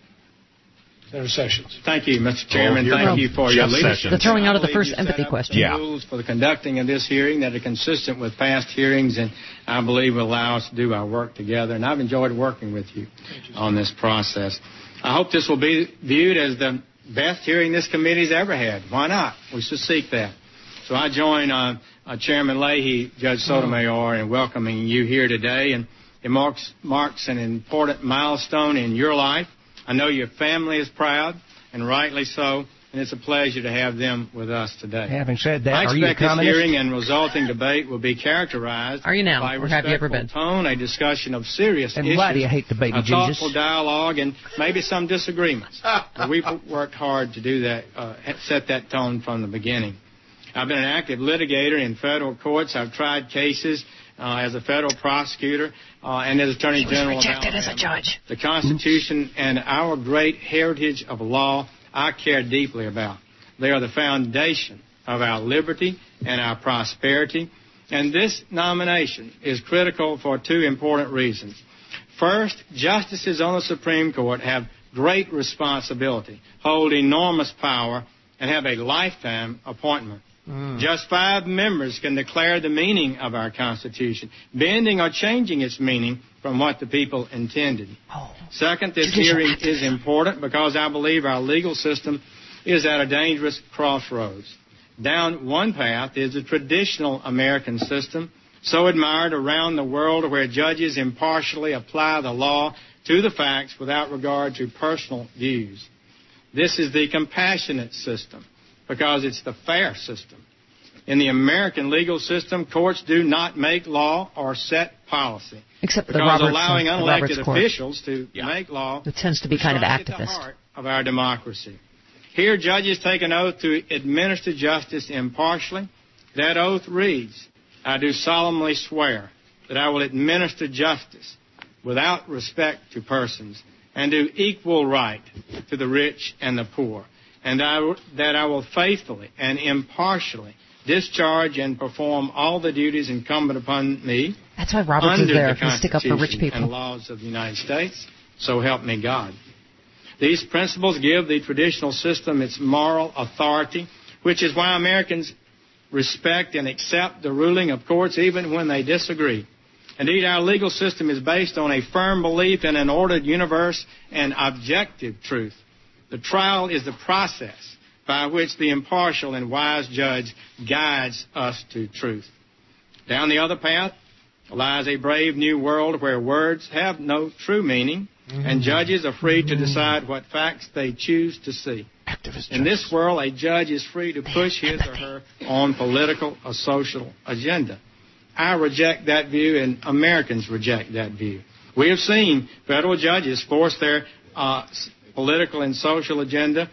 Senator Sessions. Thank you, Mr. Chairman. Thank you for your leadership. The throwing out of the first empathy question. Rules for the conducting of this hearing that are consistent with past hearings, and I believe will allow us to do our work together. And I've enjoyed working with you on this process. I hope this will be viewed as the best hearing this committee's ever had. Why not? We should seek that. So I join Chairman Leahy, Judge Sotomayor, in welcoming you here today. And it marks an important milestone in your life. I know your family is proud, and rightly so, and it's a pleasure to have them with us today. Having said that, I are you a expect this communist? hearing and resulting debate will be characterized are you now, by or have you ever been? tone, a discussion of serious And issues, why do you hate the baby a Jesus? thoughtful dialogue, and maybe some disagreements. But we've worked hard to do that, set that tone from the beginning. I've been an active litigator in federal courts. I've tried cases as a federal prosecutor and as Attorney General. Rejected as a judge. The Constitution and our great heritage of law I care deeply about. They are the foundation of our liberty and our prosperity. And this nomination is critical for 2 important reasons. First, justices on the Supreme Court have great responsibility, hold enormous power, and have a lifetime appointment. Just 5 members can declare the meaning of our Constitution, bending or changing its meaning from what the people intended. Second, this hearing is important because I believe our legal system is at a dangerous crossroads. Down one path is the traditional American system, so admired around the world, where judges impartially apply the law to the facts without regard to personal views. This is the compassionate system, because it's the fair system. In the American legal system, courts do not make law or set policy. Except for because the allowing unelected Roberts officials to make law it tends to be kind of activist. At the heart of our democracy. Here, judges take an oath to administer justice impartially. That oath reads, "I do solemnly swear that I will administer justice without respect to persons and do equal right to the rich and the poor, and that I will faithfully and impartially discharge and perform all the duties incumbent upon me." That's why Roberts is there, to stick up for rich people. And laws of the United States, so help me God. These principles give the traditional system its moral authority, which is why Americans respect and accept the ruling of courts even when they disagree. Indeed, our legal system is based on a firm belief in an ordered universe and objective truth. The trial is the process by which the impartial and wise judge guides us to truth. Down the other path lies a brave new world where words have no true meaning and judges are free to decide what facts they choose to see. In this world, a judge is free to push his or her own political or social agenda. I reject that view, and Americans reject that view. We have seen federal judges force their political and social agenda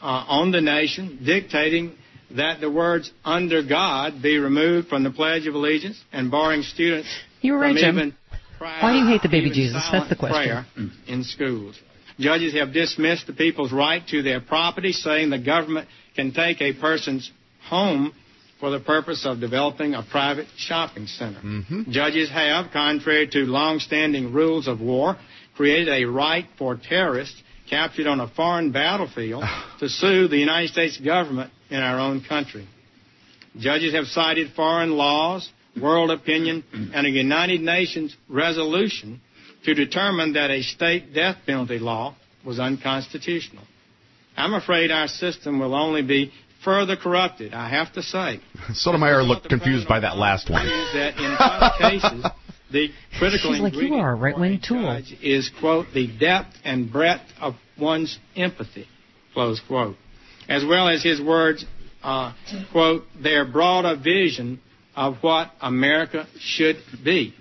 on the nation, dictating that the words "under God" be removed from the Pledge of Allegiance and barring students from even Why do you hate the baby Jesus? That's the question. Prayer in schools. Judges have dismissed the people's right to their property, saying the government can take a person's home for the purpose of developing a private shopping center. Judges have, contrary to long-standing rules of war, created a right for terrorists captured on a foreign battlefield to sue the United States government in our own country. Judges have cited foreign laws, world opinion, and a United Nations resolution to determine that a state death penalty law was unconstitutional. I'm afraid our system will only be further corrupted, I have to say. Sotomayor looked confused by that last one. That in some cases, the critical She's like, you are a right-wing tool. Is, quote, the depth and breadth of one's empathy, close quote, as well as his words, quote, their broader vision of what America should be.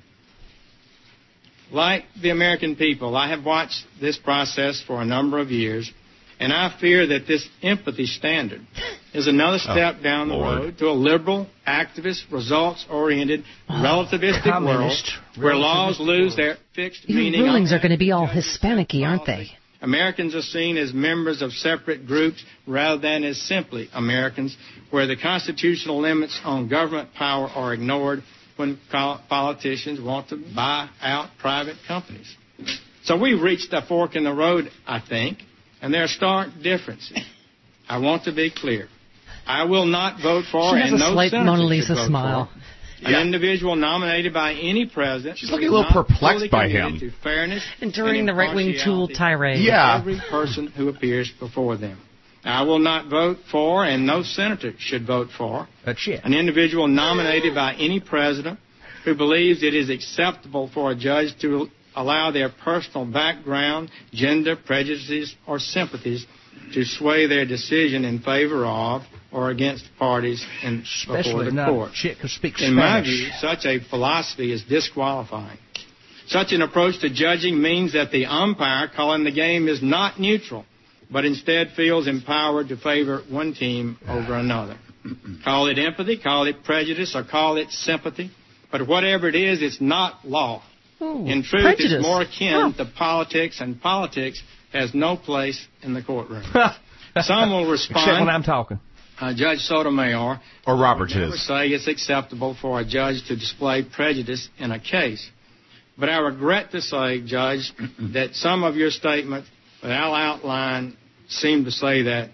Like the American people, I have watched this process for a number of years, and I fear that this empathy standard is another step down the road to a liberal, activist, results-oriented, relativistic world where laws lose their fixed meaning. Your rulings are going to be all Hispanic-y, aren't they? Americans are seen as members of separate groups rather than as simply Americans, where the constitutional limits on government power are ignored when politicians want to buy out private companies. So we've reached a fork in the road, I think, and there are stark differences. I want to be clear. I will not vote for, she has and a no slight senator Mona Lisa should vote smile. For, an individual nominated by any president. She's looking a little perplexed by him. To fairness and during the right-wing tool tirade. Yeah. Every person who appears before them. I will not vote for, and no senator should vote for, an individual nominated by any president who believes it is acceptable for a judge to allow their personal background, gender, prejudices, or sympathies to sway their decision in favor of or against parties before the court. In my view, such a philosophy is disqualifying. Such an approach to judging means that the umpire calling the game is not neutral, but instead feels empowered to favor one team over another. Call it empathy, call it prejudice, or call it sympathy, but whatever it is, it's not law. Ooh, in truth, prejudice. It's more akin to politics, and politics has no place in the courtroom. Some will respond. Except when I'm talking. Judge Sotomayor or Robert would say it's acceptable for a judge to display prejudice in a case. But I regret to say, Judge, that some of your statements that I'll outline seem to say that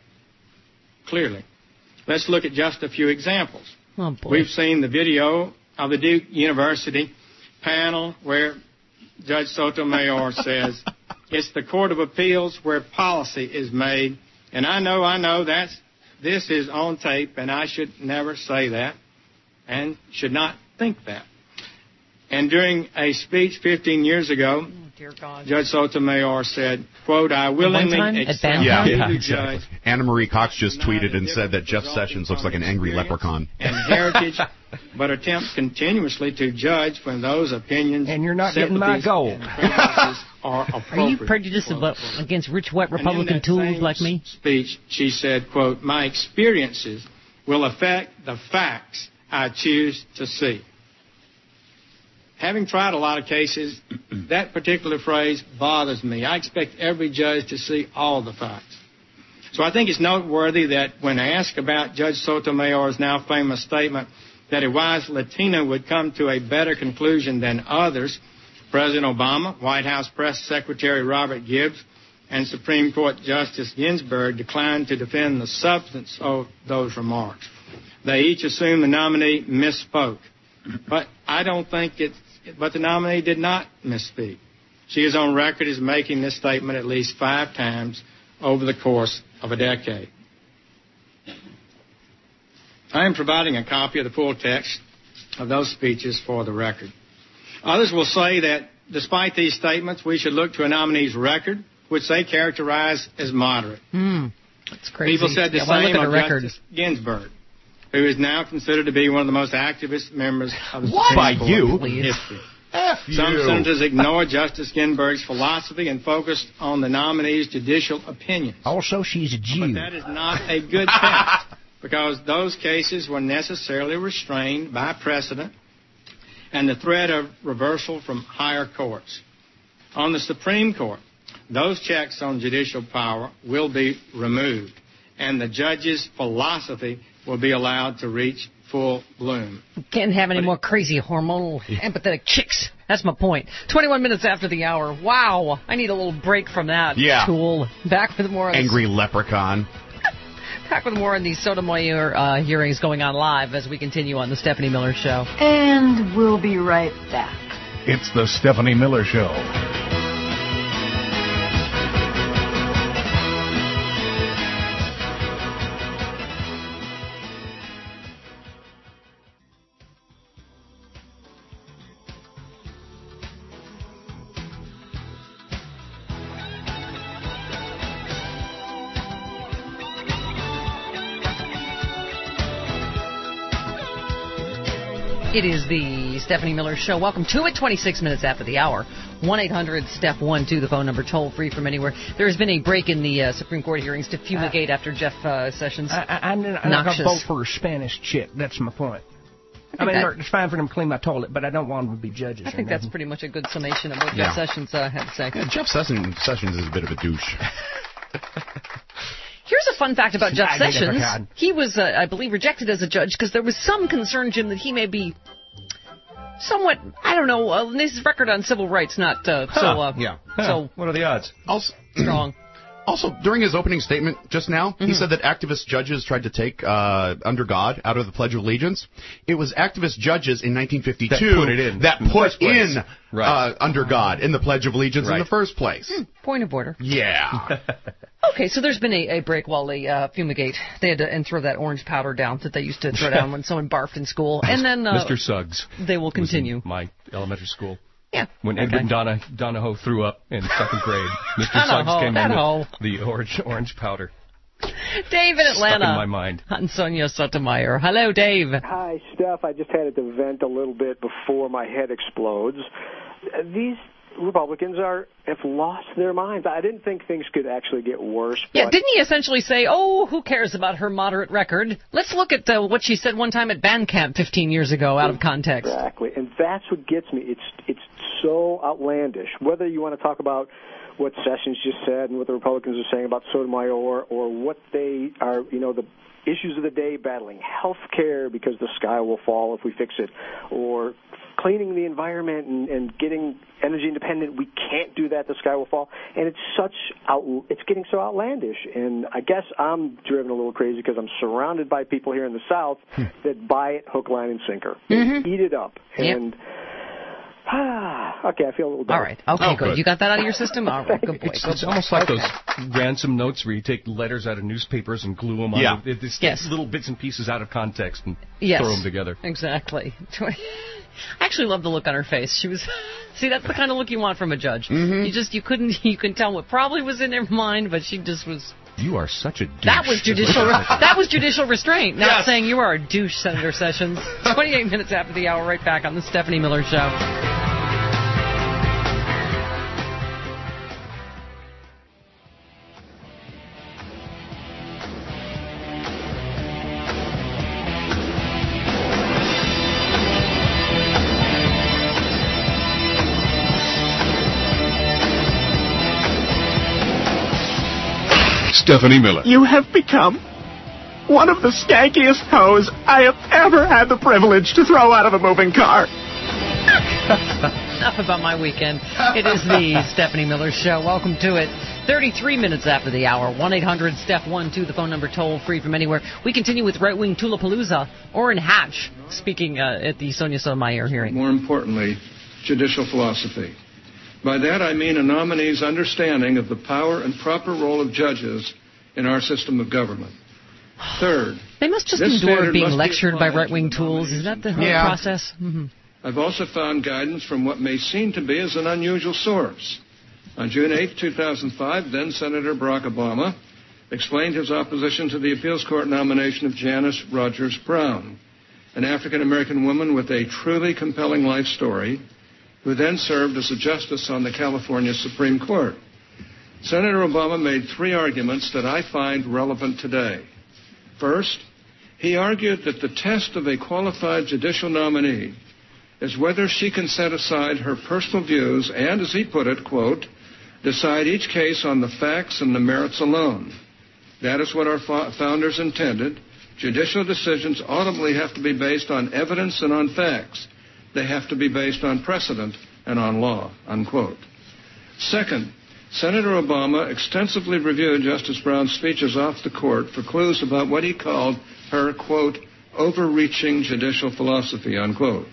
clearly. Let's look at just a few examples. Oh, boy. We've seen the video of the Duke University panel where Judge Sotomayor says, it's the Court of Appeals where policy is made. And I know this is on tape, and I should never say that and should not think that. And during a speech 15 years ago, Judge Sotomayor said, quote, I willingly accept Judge. Anna Marie Cox just tweeted and said that Jeff Sessions looks like an angry leprechaun. And heritage, but attempts continuously to judge when those opinions and you're not getting my goal. Are you prejudiced against rich, white Republican tools like me? Speech, she said, quote, my experiences will affect the facts I choose to see. Having tried a lot of cases, that particular phrase bothers me. I expect every judge to see all the facts. So I think it's noteworthy that when asked about Judge Sotomayor's now famous statement that a wise Latina would come to a better conclusion than others, President Obama, White House Press Secretary Robert Gibbs, and Supreme Court Justice Ginsburg declined to defend the substance of those remarks. They each assumed the nominee misspoke. But I don't think but the nominee did not misspeak. She is on record as making this statement at least 5 times over the course of a decade. I am providing a copy of the full text of those speeches for the record. Others will say that despite these statements, we should look to a nominee's record, which they characterize as moderate. That's crazy. People said the same of Justice Ginsburg, who is now considered to be one of the most activist members of the Supreme Court in history. Some senators ignore Justice Ginsburg's philosophy and focus on the nominee's judicial opinions. Also, she's a Jew. But that is not a good test, because those cases were necessarily restrained by precedent, and the threat of reversal from higher courts. On the Supreme Court, those checks on judicial power will be removed, and the judges' philosophy will be allowed to reach full bloom. Can't have any more crazy hormonal, empathetic chicks. That's my point. 21 minutes after the hour. Wow. I need a little break from that tool. Back with more. Angry leprechaun. Back with more on the Sotomayor hearings going on live as we continue on the Stephanie Miller Show. And we'll be right back. It's the Stephanie Miller Show. It is the Stephanie Miller Show. Welcome to it. 26 minutes after the hour. 1-800-STEP-1-2, the phone number, toll free from anywhere. There has been a break in the Supreme Court hearings to fumigate after Jeff Sessions. I'm not going to vote for a Spanish chick. That's my point. I mean, it's fine for them to clean my toilet, but I don't want them to be judges. I think that's pretty much a good summation of what Jeff Sessions had to say. Yeah, Jeff Sessions is a bit of a douche. Here's a fun fact about Jeff Sessions. He was, I believe, rejected as a judge because there was some concern, Jim, that he may be somewhat, I don't know, his record on civil rights not so what are the odds? Also, strong. Also, during his opening statement just now, he said that activist judges tried to take Under God out of the Pledge of Allegiance. It was activist judges in 1952 that put in Under God in the Pledge of Allegiance in the first place. Point of order. Yeah. Okay, so there's been a break while they fumigate. They had to throw that orange powder down that they used to throw down when someone barfed in school. And then Mr. Suggs. They will continue. My elementary school. Yeah. When Edwin Donahoe threw up in second grade, Mr. Suggs came in with the orange powder. Dave in Atlanta. Stuck in my mind. And Sonia Sotomayor. Hello, Dave. Hi, Steph. I just had to vent a little bit before my head explodes. These Republicans have lost their minds. I didn't think things could actually get worse. Yeah, didn't he essentially say, who cares about her moderate record? Let's look at what she said one time at band camp 15 years ago out of context. Exactly, and that's what gets me. It's so outlandish. Whether you want to talk about what Sessions just said and what the Republicans are saying about Sotomayor or what they are, the issues of the day, battling health care because the sky will fall if we fix it, or cleaning the environment and getting energy independent, we can't do that, the sky will fall. And it's getting so outlandish. And I guess I'm driven a little crazy because I'm surrounded by people here in the South that buy it hook, line, and sinker. Eat it up. And okay, I feel a little better. All right. Okay, good. You got that out of your system? All right, good boy. It's almost like those ransom notes where you take letters out of newspapers and glue them on. It's little bits and pieces out of context and throw them together. Exactly. I actually love the look on her face. She was, see, that's the kind of look you want from a judge. You couldn't tell what probably was in her mind, but she just was. You are such a douche. That was judicial restraint, not saying you are a douche, Senator Sessions. 28 minutes after the hour, right back on the Stephanie Miller Show. Stephanie Miller. You have become one of the skankiest hoes I have ever had the privilege to throw out of a moving car. Enough about my weekend. It is the Stephanie Miller Show. Welcome to it. 33 minutes after the hour. 1-800-STEP-1-2, the phone number, toll free from anywhere. We continue with right-wing Tulapalooza. Orrin Hatch speaking at the Sonia Sotomayor hearing. More importantly, judicial philosophy. By that I mean a nominee's understanding of the power and proper role of judges in our system of government. Third, they must just endure being lectured by right-wing tools. Is that the whole process? I've also found guidance from what may seem to be as an unusual source. On June 8, 2005, then-Senator Barack Obama explained his opposition to the appeals court nomination of Janice Rogers Brown, an African-American woman with a truly compelling life story, who then served as a justice on the California Supreme Court. Senator Obama made three arguments that I find relevant today. First, he argued that the test of a qualified judicial nominee is whether she can set aside her personal views and, as he put it, quote, decide each case on the facts and the merits alone. That is what our founders intended. Judicial decisions ultimately have to be based on evidence and on facts. They have to be based on precedent and on law, unquote. Second, Senator Obama extensively reviewed Justice Brown's speeches off the court for clues about what he called her, quote, overreaching judicial philosophy, unquote.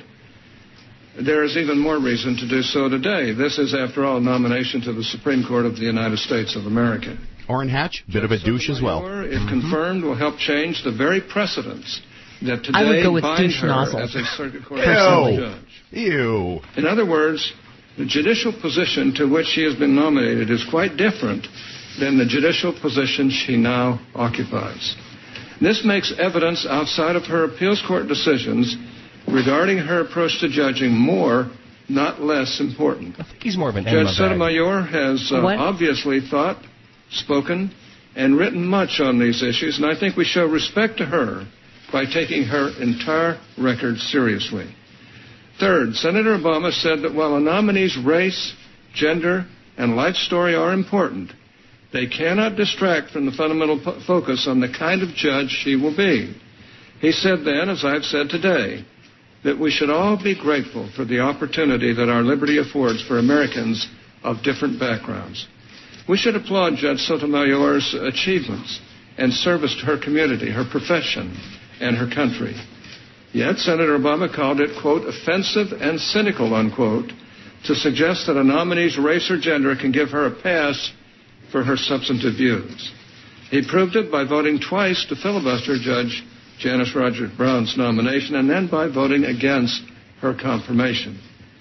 There is even more reason to do so today. This is, after all, a nomination to the Supreme Court of the United States of America. Orrin Hatch, bit of a douche as well. If confirmed, will help change the very precedents that I would today go with bind douche her nozzle. as a circuit court judge. Ew. In other words, the judicial position to which she has been nominated is quite different than the judicial position she now occupies. This makes evidence outside of her appeals court decisions regarding her approach to judging more, not less important. I think he's more of an Judge Sotomayor has obviously thought, spoken, and written much on these issues, and I think we show respect to her by taking her entire record seriously. Third, Senator Obama said that while a nominee's race, gender, and life story are important, they cannot distract from the fundamental focus on the kind of judge she will be. He said then, as I've said today, that we should all be grateful for the opportunity that our liberty affords for Americans of different backgrounds. We should applaud Judge Sotomayor's achievements and service to her community, her profession, and her country. Yet Senator Obama called it, quote, offensive and cynical, unquote, to suggest that a nominee's race or gender can give her a pass for her substantive views. He proved it by voting twice to filibuster Judge Janice Rogers Brown's nomination and then by voting against her confirmation.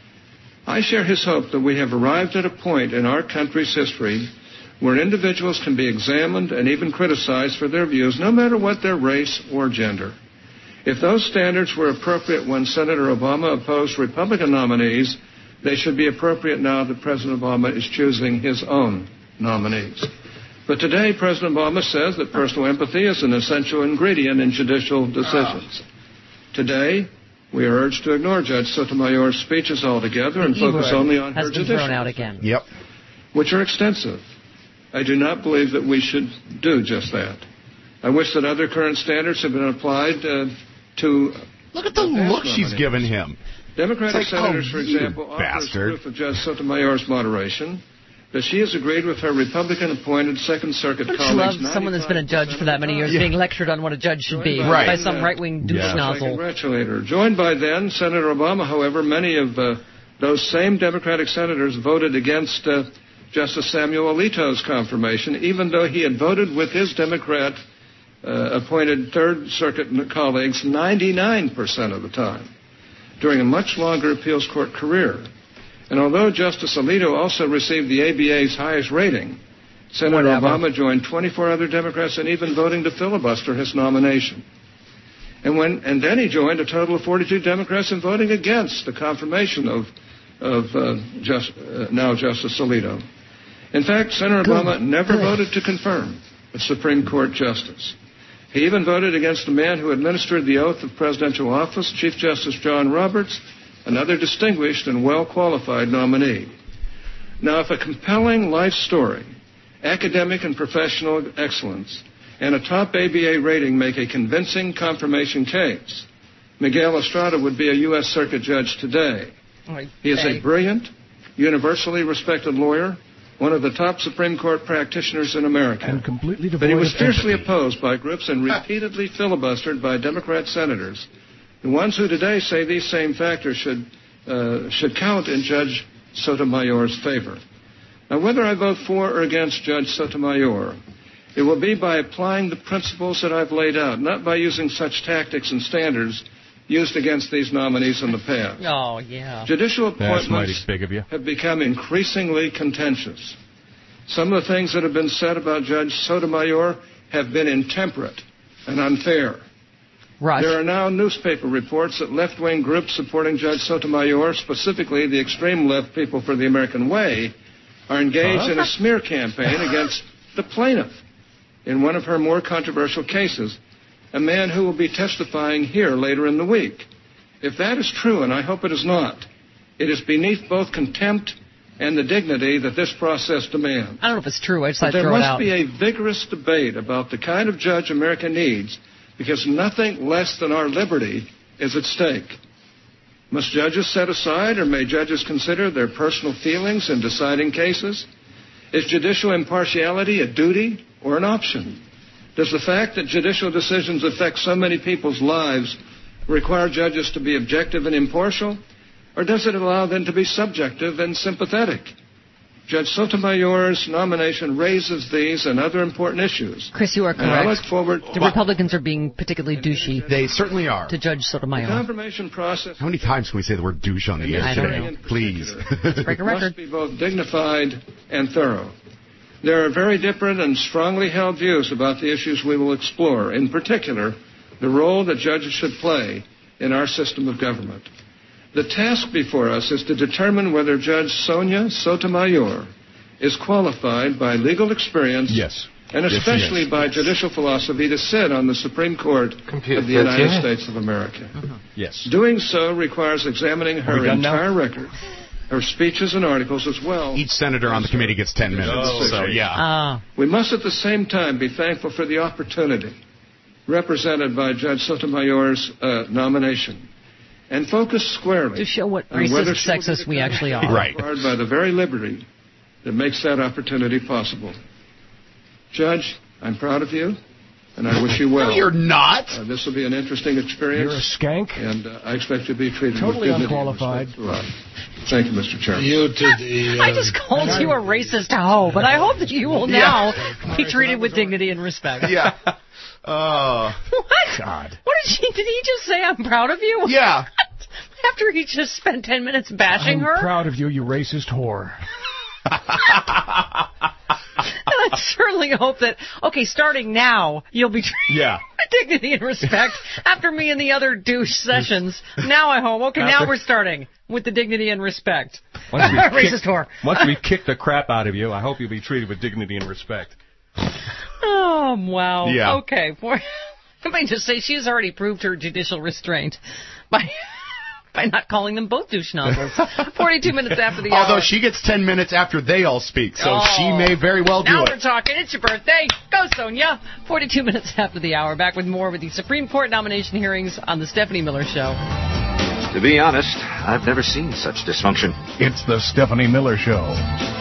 I share his hope that we have arrived at a point in our country's history where individuals can be examined and even criticized for their views, no matter what their race or gender. If those standards were appropriate when Senator Obama opposed Republican nominees, they should be appropriate now that President Obama is choosing his own nominees. But today, President Obama says that personal empathy is an essential ingredient in judicial decisions. Today, we are urged to ignore Judge Sotomayor's speeches altogether and focus only on her judicial thrown out again. Yep. Which are extensive. I do not believe that we should do just that. I wish that other current standards had been applied to... Look at the look she's given him. Democratic senators, for example, offer proof of Judge Sotomayor's moderation, that she has agreed with her Republican-appointed Second Circuit colleagues. I love someone that's been a judge for that many years being lectured on what a judge should be by some right-wing douche nozzle. I congratulate her. Joined by then Senator Obama, however, many of those same Democratic senators voted against Justice Samuel Alito's confirmation, even though he had voted with his Democrat appointed Third Circuit colleagues 99% of the time during a much longer appeals court career. And although Justice Alito also received the ABA's highest rating, Senator Obama joined 24 other Democrats in even voting to filibuster his nomination. And then he joined a total of 42 Democrats in voting against the confirmation of now Justice Alito. In fact, Senator Obama never voted to confirm a Supreme Court justice. He even voted against the man who administered the oath of presidential office, Chief Justice John Roberts, another distinguished and well-qualified nominee. Now, if a compelling life story, academic and professional excellence, and a top ABA rating make a convincing confirmation case, Miguel Estrada would be a U.S. Circuit Judge today. He is a brilliant, universally respected lawyer, one of the top Supreme Court practitioners in America. And completely devoid but he was fiercely empathy. opposed by groups and repeatedly filibustered by Democrat senators, the ones who today say these same factors should count in Judge Sotomayor's favor. Now, whether I vote for or against Judge Sotomayor, it will be by applying the principles that I've laid out, not by using such tactics and standards used against these nominees in the past. Oh, yeah. Judicial appointments That's mighty big of you. have become increasingly contentious. Some of the things that have been said about Judge Sotomayor have been intemperate and unfair. Rush. There are now newspaper reports that left-wing groups supporting Judge Sotomayor, specifically the extreme left People for the American Way, are engaged in a smear campaign against the plaintiff in one of her more controversial cases, a man who will be testifying here later in the week. If that is true, and I hope it is not, it is beneath both contempt and the dignity that this process demands. I don't know if it's true. I just thought there throw it must out. be a vigorous debate about the kind of judge America needs, because nothing less than our liberty is at stake. Must judges set aside, or may judges consider their personal feelings in deciding cases? Is judicial impartiality a duty or an option? Does the fact that judicial decisions affect so many people's lives require judges to be objective and impartial, or does it allow them to be subjective and sympathetic? Judge Sotomayor's nomination raises these and other important issues. Chris, you are correct. And I look forward. The Republicans are being particularly douchey. They certainly are. To Judge Sotomayor. The confirmation process. How many times can we say the word douche on the air today? Please. Break a record. Must be both dignified and thorough. There are very different and strongly held views about the issues we will explore. In particular, the role that judges should play in our system of government. The task before us is to determine whether Judge Sonia Sotomayor is qualified by legal experience and especially by judicial philosophy to sit on the Supreme Court of the United States of America. Yes. Doing so requires examining her entire record, her speeches and articles as well. Each senator on the committee gets 10 minutes, so yeah. We must at the same time be thankful for the opportunity represented by Judge Sotomayor's nomination, and focus squarely to show what racist, sexist we actually are. Right. By the very liberty that makes that opportunity possible. Judge, I'm proud of you, and I wish you well. No, you're not. This will be an interesting experience. You're a skank. And I expect you to be treated totally with dignity unqualified. Thank you, Mr. Chairman. You to the, I just called you a racist hoe, but I hope that you will now be treated with dignity and respect. Yeah. What? God. What did he just say? I'm proud of you? Yeah. After he just spent 10 minutes bashing her? I'm proud of you, you racist whore. I certainly hope that, starting now, you'll be treated with dignity and respect after me and the other douche sessions. Now I hope. Now we're starting with the dignity and respect. Racist whore. Once we kick the crap out of you, I hope you'll be treated with dignity and respect. Oh, wow. Yeah. Okay. Let me just say, she's already proved her judicial restraint by not calling them both douche nozzles. 42 minutes after the hour. Although she gets 10 minutes after they all speak, so she may very well do it. Now we're talking. It's your birthday. Go, Sonia. 42 minutes after the hour. Back with more with the Supreme Court nomination hearings on the Stephanie Miller Show. To be honest, I've never seen such dysfunction. It's the Stephanie Miller Show.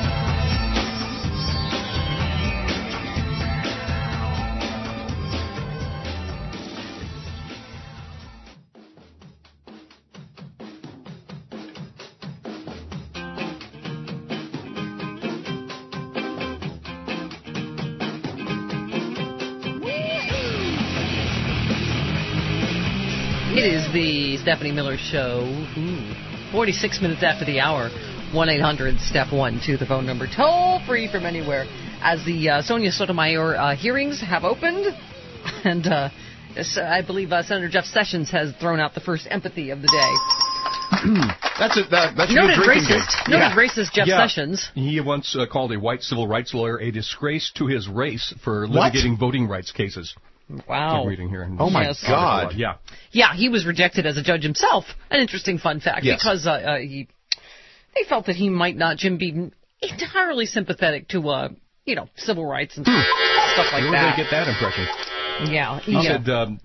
It is the Stephanie Miller Show. 46 minutes after the hour. 1-800-STEP-1-2, the phone number. Toll free from anywhere. As the Sonia Sotomayor hearings have opened, and I believe Senator Jeff Sessions has thrown out the first empathy of the day. That's noted racist Jeff Sessions. He once called a white civil rights lawyer a disgrace to his race for litigating voting rights cases. Wow. I'm reading here. Oh, my God. Yeah, he was rejected as a judge himself. An interesting fun fact, because they felt that he might not, be entirely sympathetic to, civil rights and stuff like that. Where did they get that impression? Yeah. He said,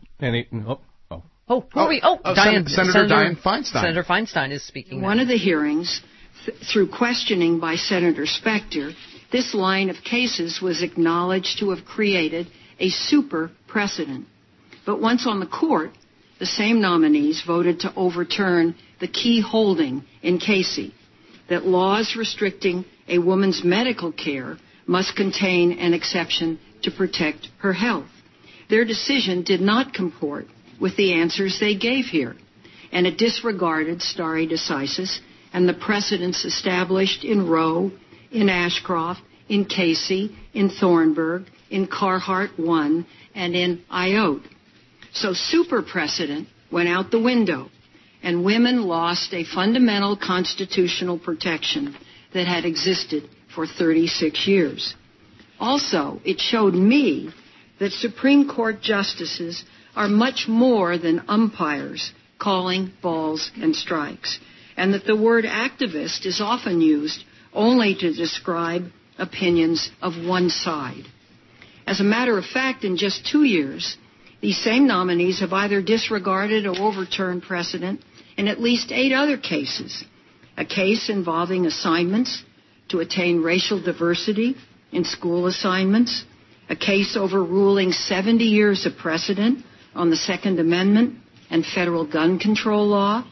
Senator Dianne Feinstein. Senator Feinstein is speaking now. One of the hearings, through questioning by Senator Specter, this line of cases was acknowledged to have created a super precedent. But once on the court, the same nominees voted to overturn the key holding in Casey, that laws restricting a woman's medical care must contain an exception to protect her health. Their decision did not comport with the answers they gave here, and it disregarded stare decisis and the precedents established in Roe, in Ashcroft, in Casey, in Thornburg, in Carhart 1, and in Ayotte. So super precedent went out the window, and women lost a fundamental constitutional protection that had existed for 36 years. Also, it showed me that Supreme Court justices are much more than umpires calling balls and strikes, and that the word activist is often used only to describe opinions of one side. As a matter of fact, in just 2 years, these same nominees have either disregarded or overturned precedent in at least 8 other cases. A case involving assignments to attain racial diversity in school assignments, a case overruling 70 years of precedent on the Second Amendment and federal gun control law,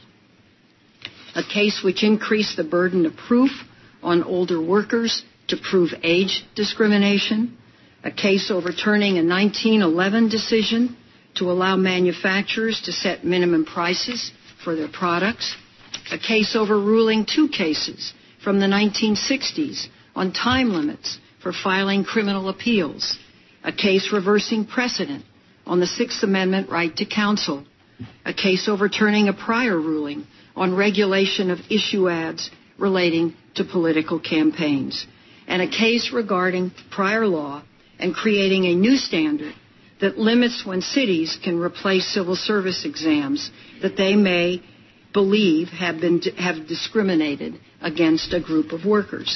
a case which increased the burden of proof on older workers to prove age discrimination, a case overturning a 1911 decision to allow manufacturers to set minimum prices for their products, a case overruling 2 cases from the 1960s on time limits for filing criminal appeals, a case reversing precedent on the Sixth Amendment right to counsel, a case overturning a prior ruling on regulation of issue ads relating to political campaigns, and a case regarding prior law and creating a new standard that limits when cities can replace civil service exams that they may believe have discriminated against a group of workers.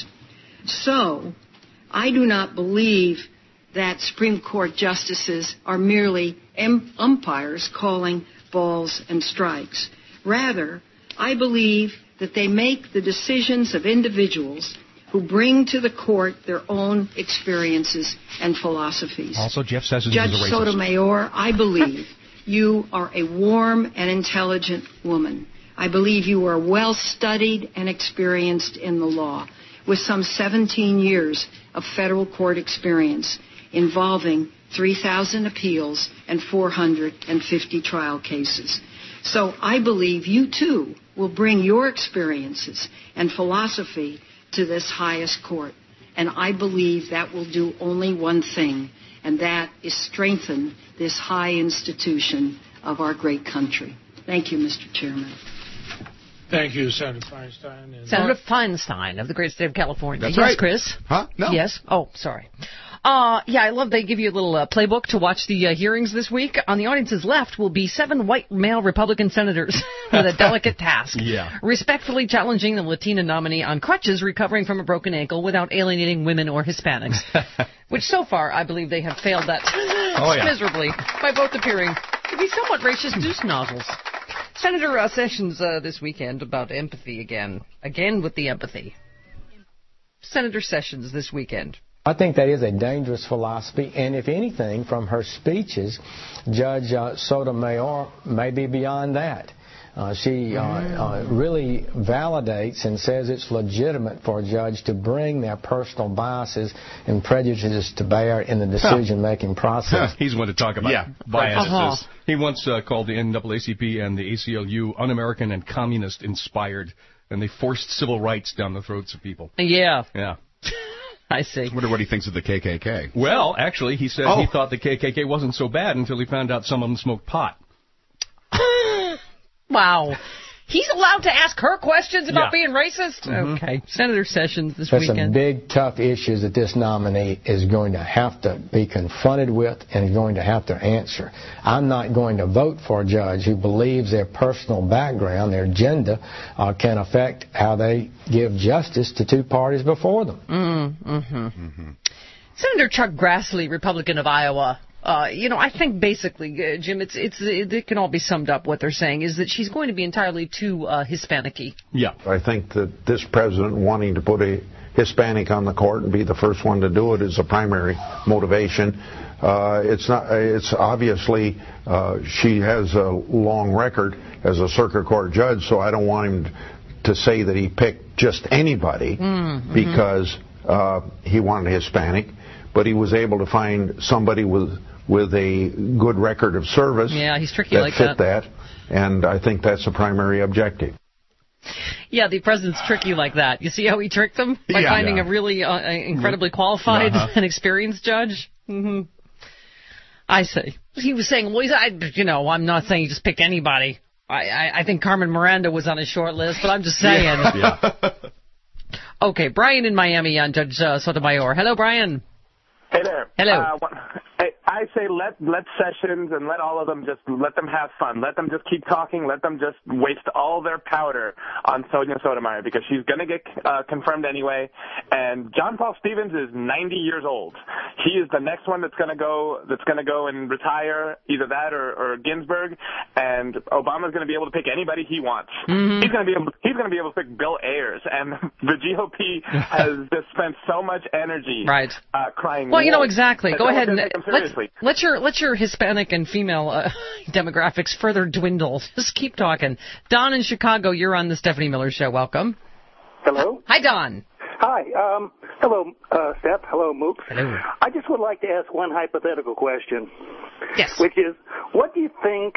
So, I do not believe that Supreme Court justices are merely umpires calling balls and strikes. Rather, I believe that they make the decisions of individuals who bring to the court their own experiences and philosophies. Also, Jeff Sessions Judge is a racist. Sotomayor, I believe you are a warm and intelligent woman. I believe you are well studied and experienced in the law, with some 17 years of federal court experience involving 3,000 appeals and 450 trial cases. So I believe you, too, will bring your experiences and philosophy to this highest court. And I believe that will do only one thing, and that is strengthen this high institution of our great country. Thank you, Mr. Chairman. Thank you, Senator Feinstein. Senator Feinstein of the great state of California. That's yes, right. Chris? Huh? No. Yes? Oh, sorry. Yeah, I love they give you a little playbook to watch the hearings this week. On the audience's left will be 7 white male Republican senators with a delicate task. Yeah. Respectfully challenging the Latina nominee on crutches recovering from a broken ankle without alienating women or Hispanics. Which so far, I believe they have failed that miserably by both appearing to be somewhat racist deuce nozzles. Senator Sessions this weekend about empathy again with the empathy. Senator Sessions this weekend. I think that is a dangerous philosophy, and if anything, from her speeches, Judge Sotomayor may be beyond that. She really validates and says it's legitimate for a judge to bring their personal biases and prejudices to bear in the decision-making process. He's one to talk about biases. He once called the NAACP and the ACLU un-American and communist-inspired, and they forced civil rights down the throats of people. Yeah. Yeah. I see. I wonder what he thinks of the KKK. Well, actually, he said he thought the KKK wasn't so bad until he found out some of them smoked pot. Wow. He's allowed to ask her questions about being racist? Mm-hmm. Okay. Senator Sessions this weekend. There's some big, tough issues that this nominee is going to have to be confronted with and is going to have to answer. I'm not going to vote for a judge who believes their personal background, their agenda, can affect how they give justice to 2 parties before them. Senator Chuck Grassley, Republican of Iowa. I think basically, Jim, it can all be summed up. What they're saying is that she's going to be entirely too Hispanic-y. Yeah. I think that this president wanting to put a Hispanic on the court and be the first one to do it is a primary motivation. It's obviously she has a long record as a circuit court judge, so I don't want him to say that he picked just anybody because he wanted a Hispanic, but he was able to find somebody with a good record of service he's tricky that fit that, and I think that's a primary objective. Yeah, the president's tricky like that. You see how he tricked them? By finding a really incredibly qualified and experienced judge? I see. He was saying, well, I'm not saying he just picked anybody. I think Carmen Miranda was on his short list, but I'm just saying. Okay, Brian in Miami on Judge Sotomayor. Hello, Brian. Hey there. Hello. I I say let Sessions and let all of them let them have fun. Let them just keep talking. Let them just waste all their powder on Sonia Sotomayor because she's going to get confirmed anyway. And John Paul Stevens is 90 years old. He is the next one that's going to go and retire, either that or Ginsburg. And Obama's going to be able to pick anybody he wants. Mm-hmm. He's going to be able to pick Bill Ayers. And the GOP has just spent so much energy crying. Well, you know exactly. Go ahead and let your Hispanic and female demographics further dwindle. Just keep talking. Don in Chicago, you're on the Stephanie Miller Show. Welcome. Hello. Hi, Don. Hi. Hello, Steph. Hello, Mook. Hello. I just would like to ask one hypothetical question. Yes. Which is, what do you think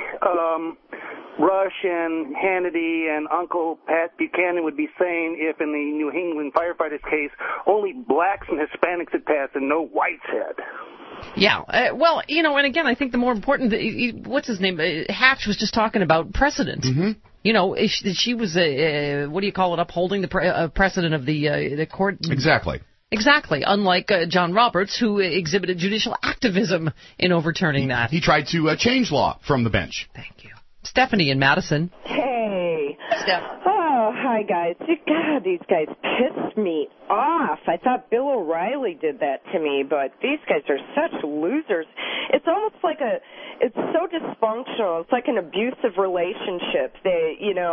Rush and Hannity and Uncle Pat Buchanan would be saying if in the New England firefighters case only blacks and Hispanics had passed and no whites had? Yeah. Well, you know, and again, I think the more important, what's his name? Hatch was just talking about precedent. Mm-hmm. You know, she was, what do you call it, upholding the precedent of the court. Exactly. Exactly. Unlike John Roberts, who exhibited judicial activism in overturning that. He tried to change law from the bench. Thank you. Stephanie in Madison. Hey. Steph. Oh, hi, guys. God, these guys pissed me off. I thought Bill O'Reilly did that to me, but these guys are such losers. It's almost like it's so dysfunctional. It's like an abusive relationship. They,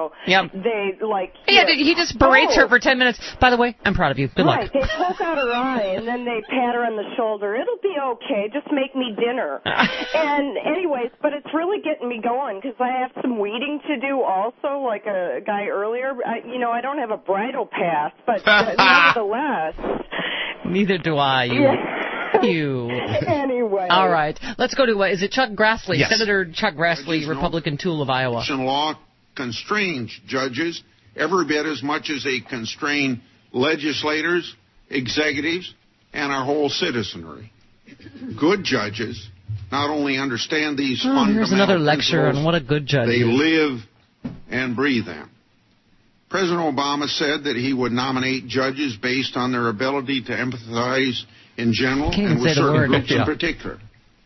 they like... Yeah, he just berates her for 10 minutes. By the way, I'm proud of you. Good luck. Right, they poke out her eye, and then they pat her on the shoulder. It'll be okay. Just make me dinner. And anyways, but it's really getting me going, because I have some weeding to do also, like a guy earlier. I don't have a bridal pass, but nevertheless... Neither do I, you. Anyway. All right. Let's go to, is it Chuck Grassley? Yes. Senator Chuck Grassley, Republican tool of Iowa. Law constrains judges every bit as much as they constrain legislators, executives, and our whole citizenry. Good judges not only understand these fundamental here's another lecture on what a good judge they is. live and breathe them. President Obama said that he would nominate judges based on their ability to empathize in general and with certain groups in particular.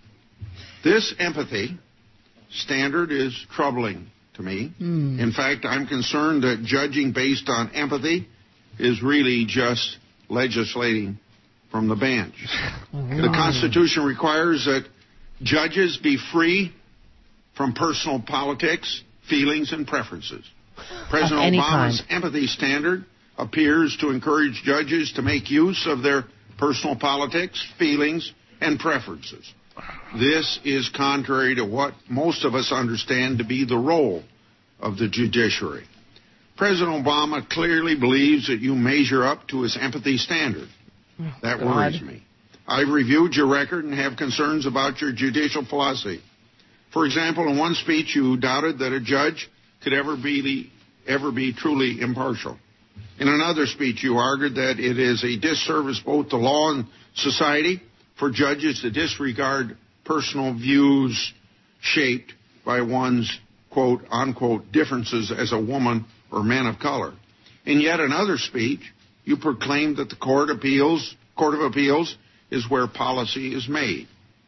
This empathy standard is troubling to me. In fact, I'm concerned that judging based on empathy is really just legislating from the bench. The Constitution requires that judges be free from personal politics, feelings, and preferences. President Obama's empathy standard appears to encourage judges to make use of their personal politics, feelings, and preferences. This is contrary to what most of us understand to be the role of the judiciary. President Obama clearly believes that you measure up to his empathy standard. That worries me. I've reviewed your record and have concerns about your judicial philosophy. For example, in one speech, you doubted that a judge could ever be truly impartial. In another speech, you argued that it is a disservice both to law and society for judges to disregard personal views shaped by one's quote unquote differences as a woman or man of color. In yet another speech, you proclaimed that the Court of Appeals is where policy is made.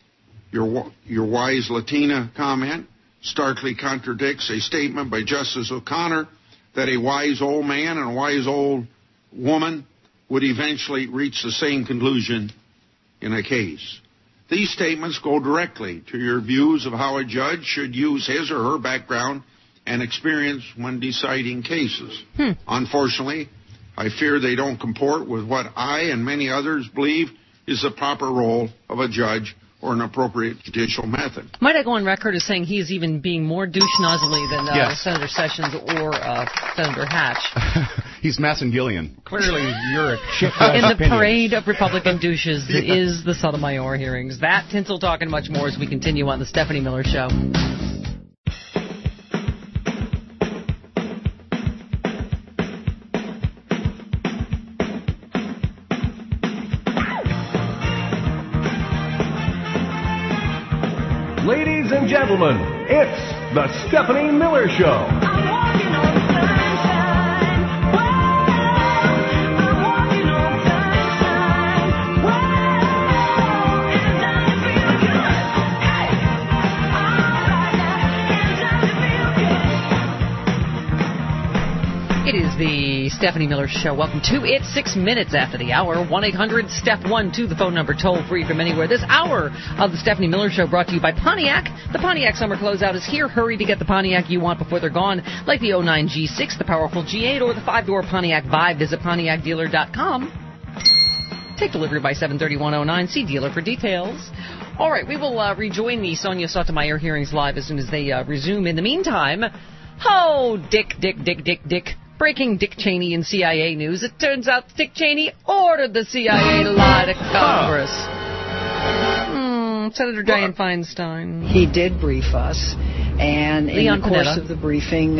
Your wise Latina comment starkly contradicts a statement by Justice O'Connor that a wise old man and a wise old woman would eventually reach the same conclusion in a case. These statements go directly to your views of how a judge should use his or her background and experience when deciding cases. Unfortunately, I fear they don't comport with what I and many others believe is the proper role of a judge or an appropriate judicial method. Might I go on record as saying he is even being more douche-nozzly than Senator Sessions or Senator Hatch? He's Massengillian. Clearly, you're a chick. In the parade of Republican douches is the Sotomayor hearings. That, tinsel talk, and much more as we continue on the Stephanie Miller Show. Ladies and gentlemen, it's the Stephanie Miller Show. the Stephanie Miller Show. Welcome to it. 6 minutes after the hour. 1-800-STEP-1-2, the phone number, toll free from anywhere. This hour of the Stephanie Miller Show brought to you by Pontiac. The Pontiac summer closeout is here. Hurry to get the Pontiac you want before they're gone, like the 09 G6, the powerful G8, or the 5-door Pontiac Vibe. Visit PontiacDealer.com. Take delivery by 7/31/09. See dealer for details. All right, we will rejoin the Sonia Sotomayor hearings live as soon as they resume. In the meantime, Dick. Breaking Dick Cheney in CIA news. It turns out Dick Cheney ordered the CIA to lie to Congress. Senator Dianne Feinstein. He did brief us, and Leon in the course Panetta. of the briefing,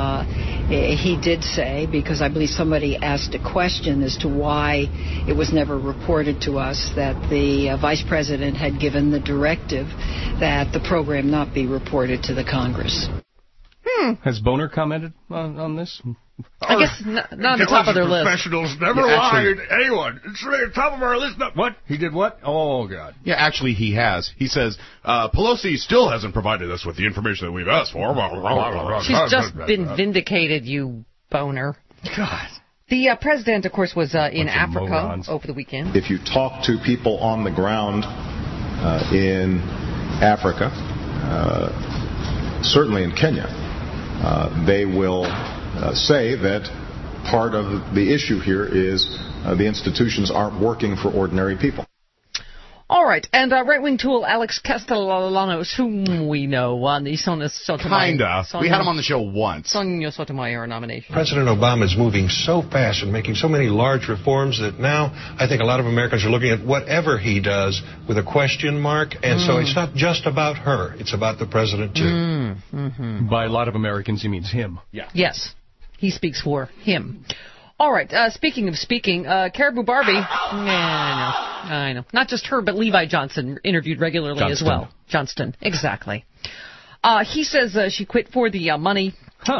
he did say, because I believe somebody asked a question as to why it was never reported to us, that the vice president had given the directive that the program not be reported to the Congress. Has Boner commented on this? I guess not on the top of their list. Professionals never lied to anyone. It's right at the top of our list. What? He did what? Oh, God. Yeah, actually, he has. He says, Pelosi still hasn't provided us with the information that we've asked for. She's just been vindicated, you boner. God. The president, of course, was in Africa morons. over the weekend. If you talk to people on the ground in Africa, certainly in Kenya, they will say that part of the issue here is the institutions aren't working for ordinary people. All right, and right-wing tool Alex Castellanos, whom we know on the Sonia Sotomayor. Kinda. We had him on the show once. Sonia Sotomayor nomination. President Obama is moving so fast and making so many large reforms that now I think a lot of Americans are looking at whatever he does with a question mark, and so it's not just about her, it's about the president too. By a lot of Americans, he means him. Yeah. Yes, he speaks for him. All right, speaking of speaking, Caribou Barbie, I know. Not just her, but Levi Johnston, interviewed regularly as well. Johnston, exactly. He says she quit for the money.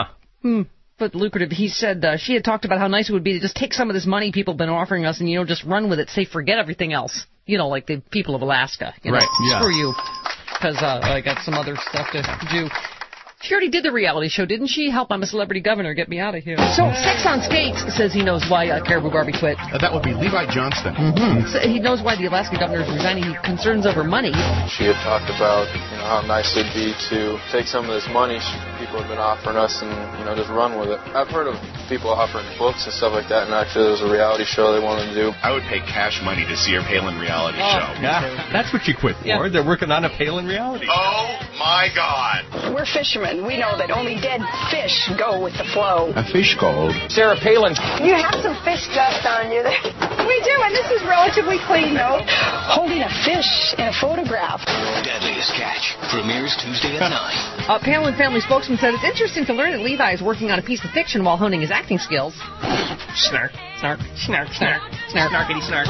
But lucrative. He said she had talked about how nice it would be to just take some of this money people have been offering us and, just run with it, say forget everything else. Like the people of Alaska. Right, yeah. Screw you, because I got some other stuff to do. She already did the reality show, didn't she? Help, I'm a Celebrity Governor. Get me out of here. So, Sex on Skates says he knows why Caribou Barbie quit. That would be Levi Johnston. So he knows why the Alaska governor is resigning. He concerns over money. She had talked about how nice it'd be to take some of this money people have been offering us and just run with it. I've heard of people offering books and stuff like that, and actually there was a reality show they wanted to do. I would pay cash money to see her Palin reality show. Yeah, that's what she quit for. Yeah. They're working on a Palin reality show. Oh, my God. We're fishermen. We know that only dead fish go with the flow. A fish called Sarah Palin. You have some fish dust on you there. We do, and this is relatively clean, though. Holding a fish in a photograph. Deadliest Catch premieres Tuesday at 9. Palin family spokesman said it's interesting to learn that Levi is working on a piece of fiction while honing his acting skills. Snark, snark, snark, snark, snark, snarkity snark.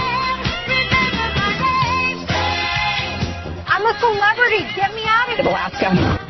I'm a celebrity. Get me out of Alaska.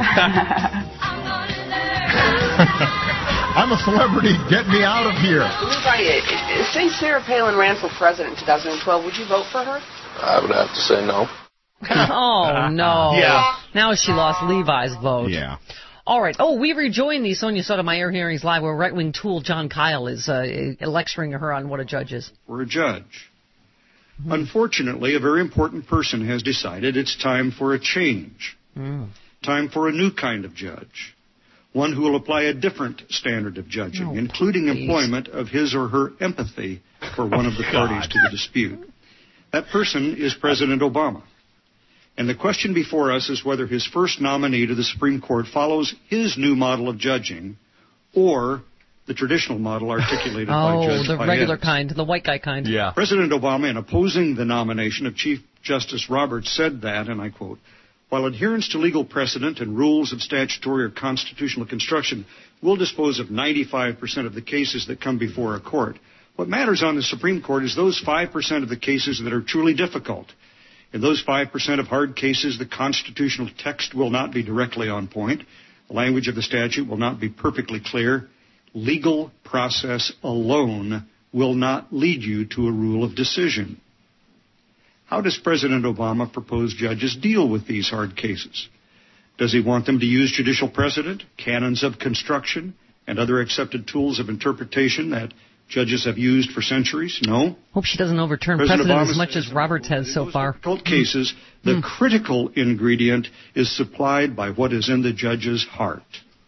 I'm a celebrity. Get me out of here. Levi, say Sarah Palin ran for president in 2012. Would you vote for her? I would have to say no. Oh, no. Yeah. Now she lost Levi's vote. Yeah. All right. Oh, we rejoined the Sonia Sotomayor hearings live where right-wing tool John Kyle is lecturing her on what a judge is. For a judge. Unfortunately, a very important person has decided it's time for a change. Time for a new kind of judge. One who will apply a different standard of judging, including employment of his or her empathy for one of the parties to the dispute. That person is President Obama. And the question before us is whether his first nominee to the Supreme Court follows his new model of judging or the traditional model articulated by Judge the Paez. regular kind, the white guy kind. Yeah. President Obama, in opposing the nomination of Chief Justice Roberts, said that, and I quote, while adherence to legal precedent and rules of statutory or constitutional construction will dispose of 95% of the cases that come before a court, what matters on the Supreme Court is those 5% of the cases that are truly difficult. In those 5% of hard cases, the constitutional text will not be directly on point. The language of the statute will not be perfectly clear. Legal process alone will not lead you to a rule of decision. How does President Obama propose judges deal with these hard cases? Does he want them to use judicial precedent, canons of construction, and other accepted tools of interpretation that judges have used for centuries? No. Hope she doesn't overturn precedent as much as Roberts has so far. In difficult cases, the critical ingredient is supplied by what is in the judge's heart.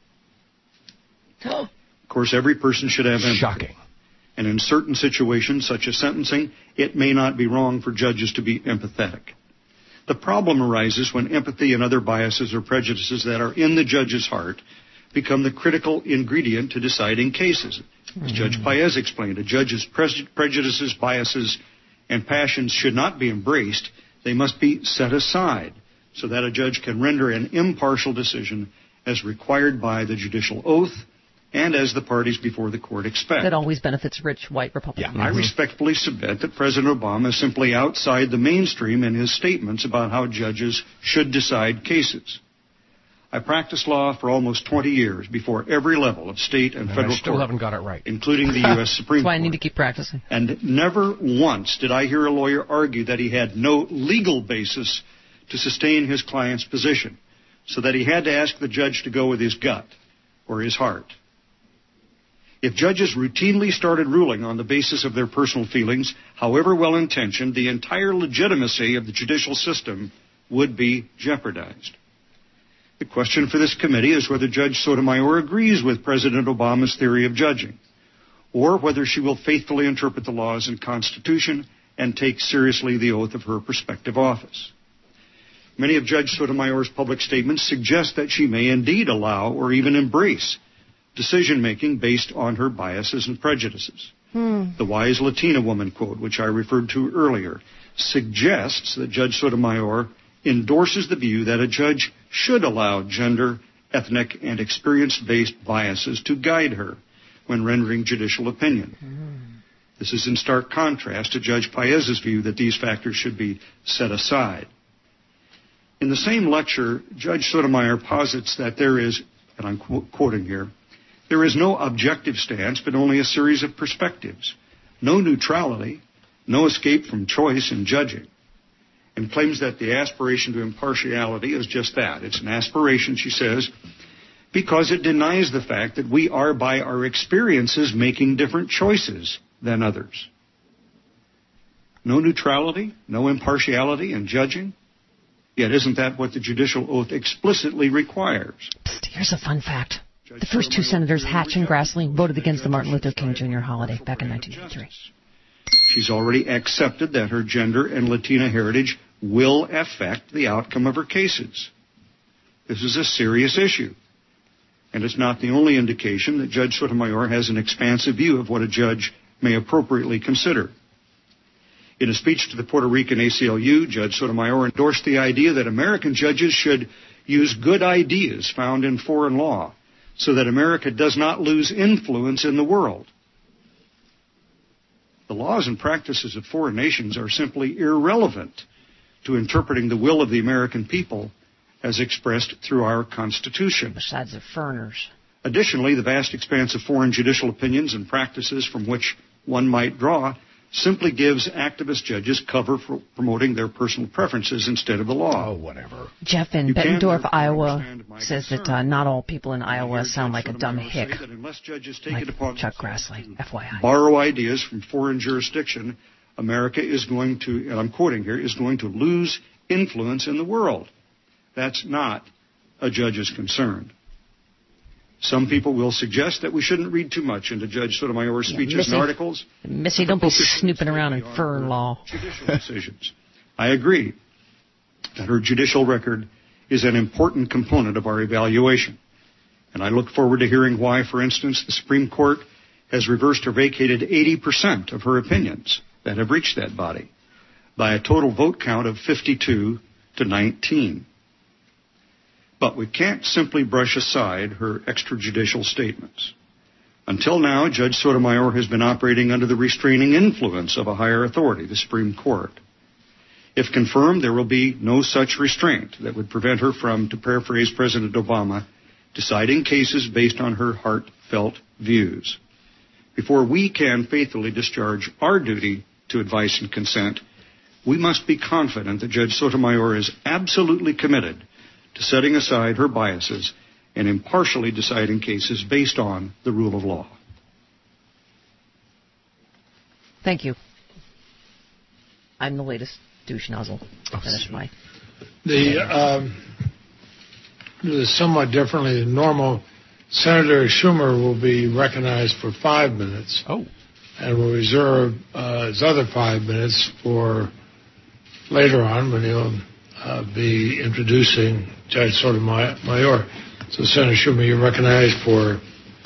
Of course, every person should have empathy. Shocking. And in certain situations, such as sentencing, it may not be wrong for judges to be empathetic. The problem arises when empathy and other biases or prejudices that are in the judge's heart become the critical ingredient to deciding cases. As Judge Paez explained, a judge's prejudices, biases, and passions should not be embraced. They must be set aside so that a judge can render an impartial decision as required by the judicial oath and as the parties before the court expect. That always benefits rich white Republicans. I respectfully submit that President Obama is simply outside the mainstream in his statements about how judges should decide cases. I practiced law for almost 20 years before every level of state and federal court. I still haven't got it right. Including the U.S. Supreme Court. That's why I need to keep practicing. And never once did I hear a lawyer argue that he had no legal basis to sustain his client's position, so that he had to ask the judge to go with his gut or his heart. If judges routinely started ruling on the basis of their personal feelings, however well-intentioned, the entire legitimacy of the judicial system would be jeopardized. The question for this committee is whether Judge Sotomayor agrees with President Obama's theory of judging, or whether she will faithfully interpret the laws and Constitution and take seriously the oath of her prospective office. Many of Judge Sotomayor's public statements suggest that she may indeed allow or even embrace decision-making based on her biases and prejudices. The wise Latina woman quote, which I referred to earlier, suggests that Judge Sotomayor endorses the view that a judge should allow gender, ethnic, and experience-based biases to guide her when rendering judicial opinion. This is in stark contrast to Judge Paez's view that these factors should be set aside. In the same lecture, Judge Sotomayor posits that there is, and I'm quoting here, there is no objective stance, but only a series of perspectives, no neutrality, no escape from choice in judging, and claims that the aspiration to impartiality is just that. It's an aspiration, she says, because it denies the fact that we are, by our experiences, making different choices than others. No neutrality, no impartiality in judging? Yet isn't that what the judicial oath explicitly requires? Here's a fun fact. The first two senators, Hatch and Grassley, voted against the Martin Luther King Jr. holiday back in 1983. She's already accepted that her gender and Latina heritage will affect the outcome of her cases. This is a serious issue. And it's not the only indication that Judge Sotomayor has an expansive view of what a judge may appropriately consider. In a speech to the Puerto Rican ACLU, Judge Sotomayor endorsed the idea that American judges should use good ideas found in foreign law so that America does not lose influence in the world. The laws and practices of foreign nations are simply irrelevant to interpreting the will of the American people as expressed through our Constitution. Besides the foreigners. Additionally, the vast expanse of foreign judicial opinions and practices from which one might draw simply gives activist judges cover for promoting their personal preferences instead of the law. Oh, whatever. Jeff in Bettendorf, Iowa, says that not all people in Iowa sound like a dumb hick, like Chuck Grassley, FYI. Borrow ideas from foreign jurisdiction, America is going to, and I'm quoting here, is going to lose influence in the world. That's not a judge's concern. Some people will suggest that we shouldn't read too much into Judge Sotomayor's speeches and articles. Missy, don't be snooping around in fern law. Judicial decisions. I agree that her judicial record is an important component of our evaluation. And I look forward to hearing why, for instance, the Supreme Court has reversed or vacated 80% of her opinions that have reached that body by a total vote count of 52 to 19. But we can't simply brush aside her extrajudicial statements. Until now, Judge Sotomayor has been operating under the restraining influence of a higher authority, the Supreme Court. If confirmed, there will be no such restraint that would prevent her from, to paraphrase President Obama, deciding cases based on her heartfelt views. Before we can faithfully discharge our duty to advice and consent, we must be confident that Judge Sotomayor is absolutely committed to setting aside her biases and impartially deciding cases based on the rule of law. Thank you. I'm the latest douche nozzle. Finish my... Somewhat differently than normal, Senator Schumer will be recognized for 5 minutes. Oh. And will reserve his other 5 minutes for later on when he'll be introducing Judge Sotomayor. So, Senator Schumer, you're recognized for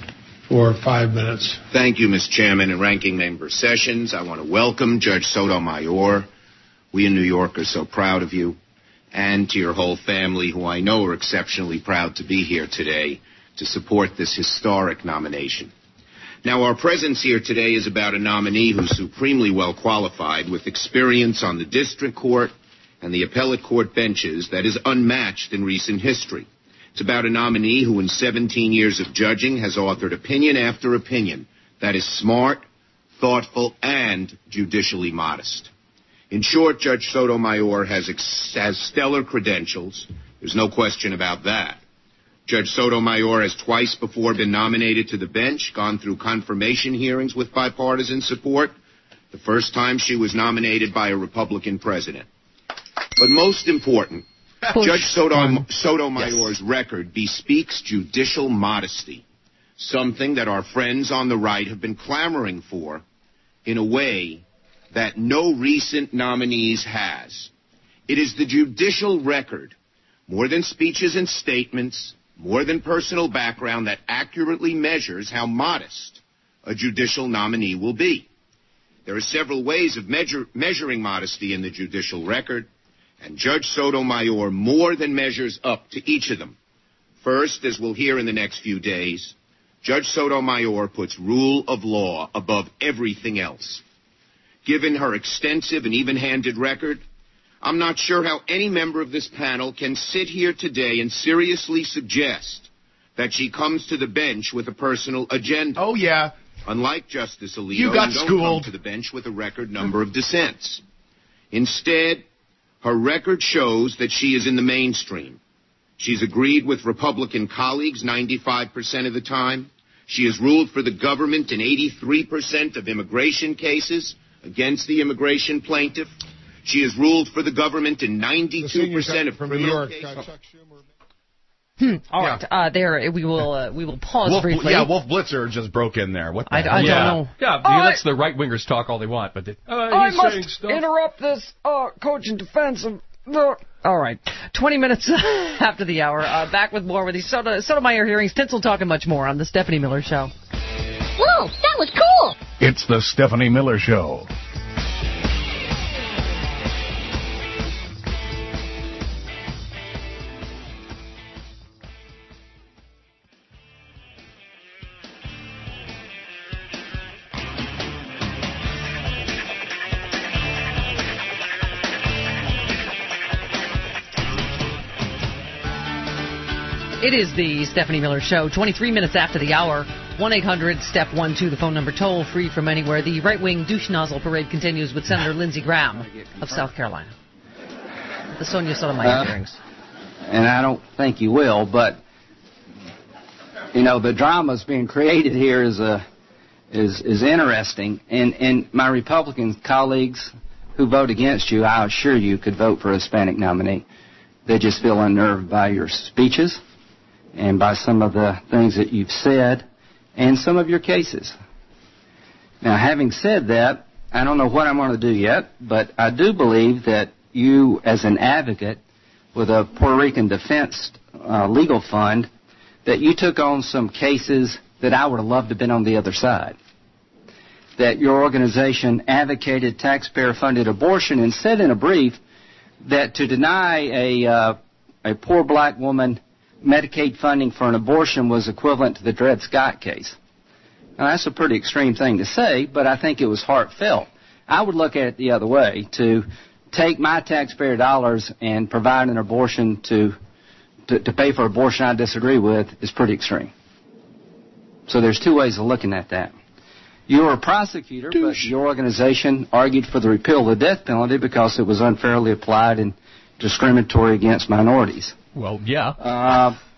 5 minutes. Thank you, Mr. Chairman and Ranking Member Sessions. I want to welcome Judge Sotomayor. We in New York are so proud of you, and to your whole family, who I know are exceptionally proud to be here today to support this historic nomination. Now, our presence here today is about a nominee who's supremely well qualified with experience on the district court and the appellate court benches that is unmatched in recent history. It's about a nominee who in 17 years of judging has authored opinion after opinion that is smart, thoughtful, and judicially modest. In short, Judge Sotomayor has stellar credentials. There's no question about that. Judge Sotomayor has twice before been nominated to the bench, gone through confirmation hearings with bipartisan support. The first time she was nominated by a Republican president. But most important, Judge Sotomayor's record bespeaks judicial modesty, something that our friends on the right have been clamoring for in a way that no recent nominees has. It is the judicial record, more than speeches and statements, more than personal background, that accurately measures how modest a judicial nominee will be. There are several ways of measuring modesty in the judicial record, and Judge Sotomayor more than measures up to each of them. First, as we'll hear in the next few days, Judge Sotomayor puts rule of law above everything else. Given her extensive and even-handed record, I'm not sure how any member of this panel can sit here today and seriously suggest that she comes to the bench with a personal agenda. Oh, yeah. Unlike Justice Alito, you don't come to the bench with a record number of dissents. Instead, her record shows that she is in the mainstream. She's agreed with Republican colleagues 95% of the time. She has ruled for the government in 83% of immigration cases against the immigration plaintiff. She has ruled for the government in 92% of criminal cases. All right, there we will pause briefly. Yeah, Wolf Blitzer just broke in there. What? I don't know. Yeah, he lets the right wingers talk all they want, but I must interrupt this coach in defense of the. All right, 20 minutes after the hour. Back with more with these Sotomayor hearings. Tinsel talking much more on the Stephanie Miller Show. Whoa, that was cool. It's the Stephanie Miller Show. It is the Stephanie Miller Show, 23 minutes after the hour, 1-800-STEP-12, the phone number, toll free from anywhere. The right-wing douche nozzle parade continues with Senator Lindsey Graham of South Carolina. The Sonia Sotomayor hearings. And I don't think you will, but, you know, the drama's being created here is interesting. And my Republican colleagues who vote against you, I assure you, could vote for a Hispanic nominee. They just feel unnerved by your speeches and by some of the things that you've said and some of your cases. Now, having said that, I don't know what I'm going to do yet, but I do believe that you, as an advocate with a Puerto Rican Defense Legal Fund, that you took on some cases that I would have loved to have been on the other side. That your organization advocated taxpayer-funded abortion and said in a brief that to deny a poor black woman Medicaid funding for an abortion was equivalent to the Dred Scott case. Now, that's a pretty extreme thing to say, but I think it was heartfelt. I would look at it the other way. To take my taxpayer dollars and provide an abortion to pay for abortion I disagree with is pretty extreme. So there's two ways of looking at that. You're a prosecutor, but your organization argued for the repeal of the death penalty because it was unfairly applied and discriminatory against minorities. Well, yeah.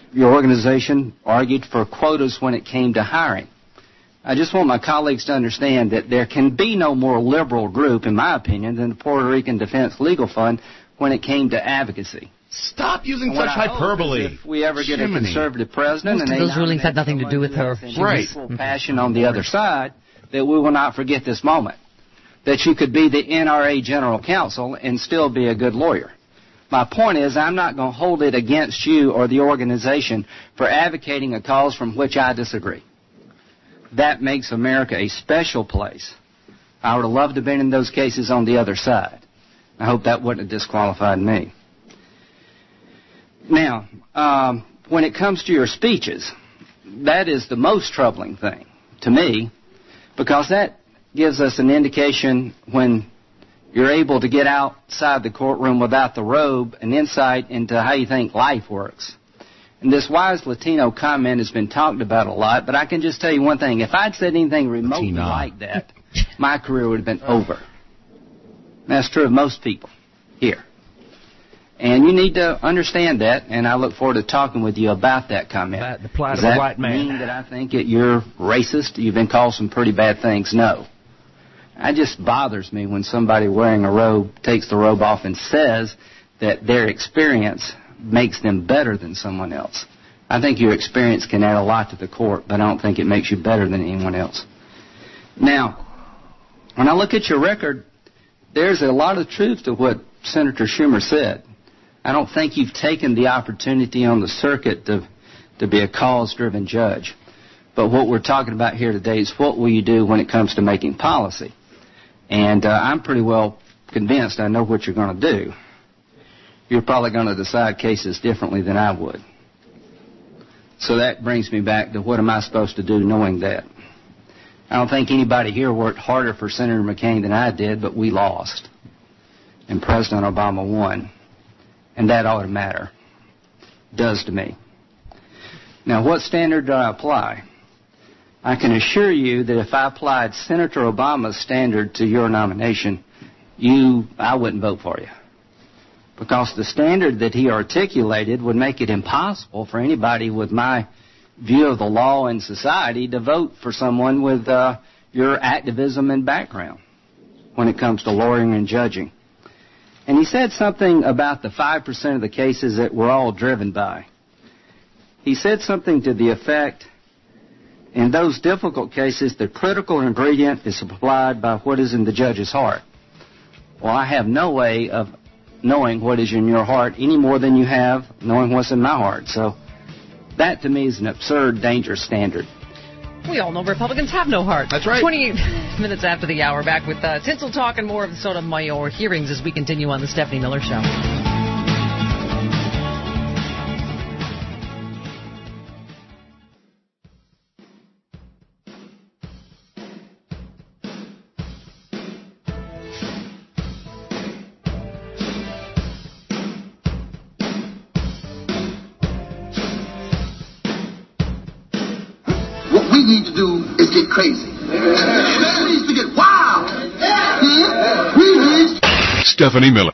your organization argued for quotas when it came to hiring. I just want my colleagues to understand that there can be no more liberal group, in my opinion, than the Puerto Rican Defense Legal Fund when it came to advocacy. Stop using such hyperbole. If we ever get a conservative president, most of those rulings had nothing to do with her. Right. Passion on the other side, that we will not forget this moment. That you could be the NRA General Counsel and still be a good lawyer. My point is, I'm not going to hold it against you or the organization for advocating a cause from which I disagree. That makes America a special place. I would have loved to have been in those cases on the other side. I hope that wouldn't have disqualified me. Now, when it comes to your speeches, that is the most troubling thing to me, because that gives us an indication when you're able to get outside the courtroom without the robe, an insight into how you think life works. And this wise Latino comment has been talked about a lot, but I can just tell you one thing. If I'd said anything remotely like that, my career would have been over. And that's true of most people here. And you need to understand that, and I look forward to talking with you about that comment. The plight of a white man. Does that mean that I think that you're racist? You've been called some pretty bad things? No. It just bothers me when somebody wearing a robe takes the robe off and says that their experience makes them better than someone else. I think your experience can add a lot to the court, but I don't think it makes you better than anyone else. Now, when I look at your record, there's a lot of truth to what Senator Schumer said. I don't think you've taken the opportunity on the circuit to be a cause-driven judge. But what we're talking about here today is what will you do when it comes to making policy. And I'm pretty well convinced I know what you're going to do. You're probably going to decide cases differently than I would. So that brings me back to what am I supposed to do knowing that? I don't think anybody here worked harder for Senator McCain than I did, but we lost. And President Obama won. And that ought to matter. Does to me. Now, what standard do I apply? I can assure you that if I applied Senator Obama's standard to your nomination, I wouldn't vote for you. Because the standard that he articulated would make it impossible for anybody with my view of the law and society to vote for someone with your activism and background when it comes to lawyering and judging. And he said something about the 5% of the cases that we're all driven by. He said something to the effect, in those difficult cases, the critical ingredient is supplied by what is in the judge's heart. Well, I have no way of knowing what is in your heart any more than you have knowing what's in my heart. So that, to me, is an absurd, dangerous standard. We all know Republicans have no heart. That's right. 28 minutes after the hour, back with Tinsel Talk and more of the Sotomayor hearings as we continue on the Stephanie Miller Show. What we need to do is get crazy. We need to get wild. Stephanie Miller.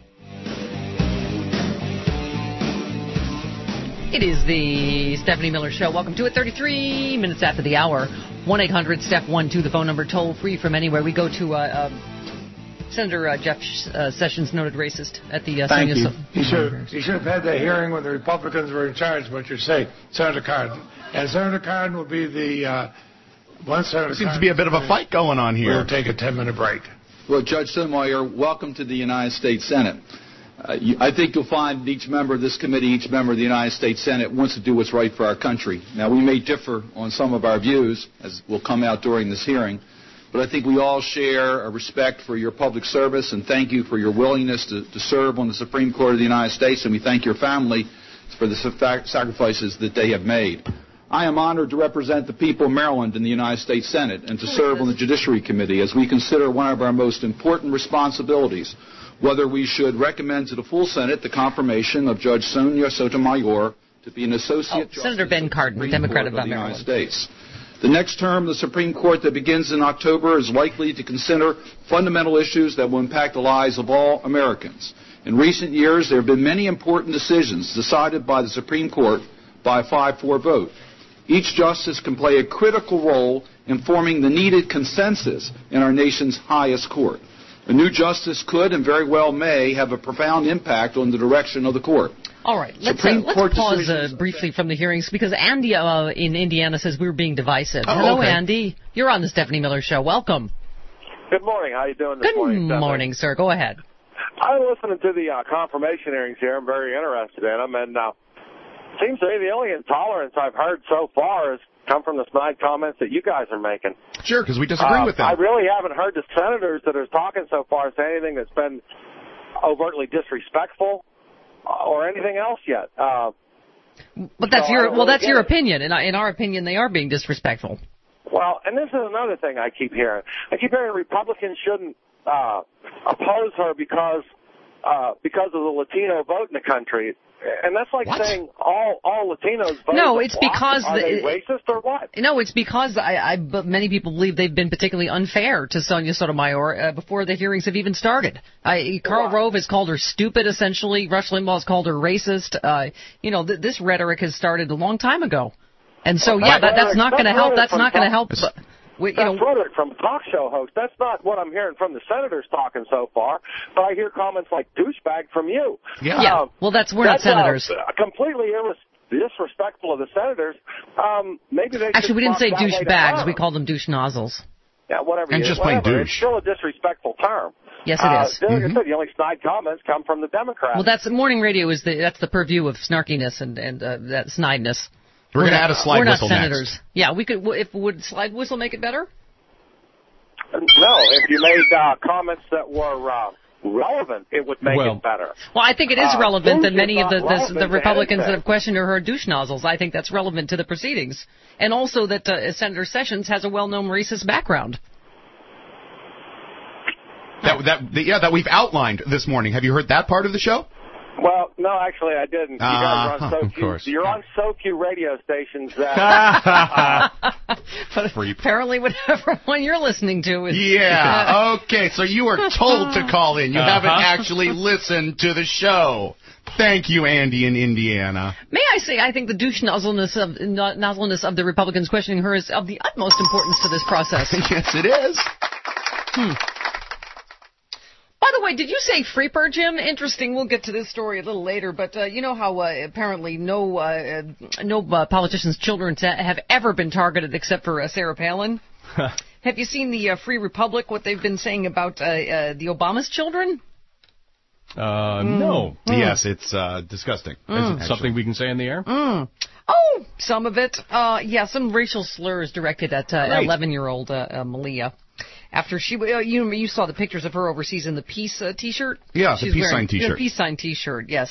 It is the Stephanie Miller Show. Welcome to it. 33 minutes after the hour. 1-800-STEP-1-2, the phone number, toll free from anywhere. We go to Senator Jeff Sessions, noted racist, at the Thank you. He should have had that hearing when the Republicans were in charge, what you're saying, Senator Cardin. And Senator Cardin will be the one Senator. Seems to be a bit of a fight going on here. We'll take a 10-minute break. Well, Judge Sotomayor, welcome to the United States Senate. I think you'll find each member of this committee, each member of the United States Senate wants to do what's right for our country. Now, we may differ on some of our views, as will come out during this hearing, but I think we all share a respect for your public service and thank you for your willingness to serve on the Supreme Court of the United States, and we thank your family for the sacrifices that they have made. I am honored to represent the people of Maryland in the United States Senate and to serve on the Judiciary Committee as we consider one of our most important responsibilities, whether we should recommend to the full Senate the confirmation of Judge Sonia Sotomayor to be an Associate Justice Senator Ben Cardin, Democrat of the United States. The next term of the Supreme Court that begins in October is likely to consider fundamental issues that will impact the lives of all Americans. In recent years, there have been many important decisions decided by the Supreme Court, by a 5-4 vote. Each justice can play a critical role in forming the needed consensus in our nation's highest court. A new justice could and very well may have a profound impact on the direction of the court. All right, let's pause briefly from the hearings because Andy in Indiana says we were being divisive. Hello, okay. Andy. You're on the Stephanie Miller Show. Welcome. Good morning. How are you doing this morning? Good morning, sir. Go ahead. I'm listening to the confirmation hearings here. I'm very interested in them. And it seems to me the only intolerance I've heard so far has come from the snide comments that you guys are making. Sure, because we disagree with them. I really haven't heard the senators that are talking so far say anything that's been overtly disrespectful or anything else yet. But that's your opinion. In our opinion, they are being disrespectful. Well, and this is another thing I keep hearing. I keep hearing Republicans shouldn't oppose her because of the Latino vote in the country. And that's like saying all Latinos vote. No, it's because are they racist or what? No, it's because many people believe they've been particularly unfair to Sonia Sotomayor before the hearings have even started. Karl Rove has called her stupid, essentially. Rush Limbaugh has called her racist. This rhetoric has started a long time ago, and so that's not going to help. That's not going to help. That's rhetoric from a talk show host. That's not what I'm hearing from the senators talking so far. But I hear comments like douchebag from you. Yeah. Well, we're not senators. Completely disrespectful of the senators. Maybe they actually we didn't say douchebags. We called them douche nozzles. Yeah, whatever. And just plain douche. It's still a disrespectful term. Yes, it is. Like I said, the only snide comments come from the Democrats. Well, that's morning radio. That's the purview of snarkiness and that snideness. We're going to add a slide whistle next. We're not senators. Yeah, we could. Would slide whistle make it better? No, if you made comments that were relevant, it would make it better. Well, I think it is relevant that many of the Republicans that have questioned her are douche nozzles. I think that's relevant to the proceedings. And also that Senator Sessions has a well-known racist background. That we've outlined this morning. Have you heard that part of the show? Well, no, actually, I didn't. You guys are on you're on so few radio stations that... But apparently whatever one you're listening to is... Yeah, okay, so you were told to call in. You haven't actually listened to the show. Thank you, Andy in Indiana. May I say, I think the douche nozzleness of the Republicans questioning her is of the utmost importance to this process. Yes, it is. By the way, did you say Freeper, Jim? Interesting. We'll get to this story a little later, but you know how apparently no politicians' children have ever been targeted except for Sarah Palin? Have you seen the Free Republic, what they've been saying about the Obama's children? No. Yes, it's disgusting. Is it something we can say in the air? Oh, some of it. Some racial slurs directed at 11-year-old Malia. After she, you saw the pictures of her overseas in the peace T-shirt. Yeah, the peace sign T-shirt. The peace sign T-shirt. Yes.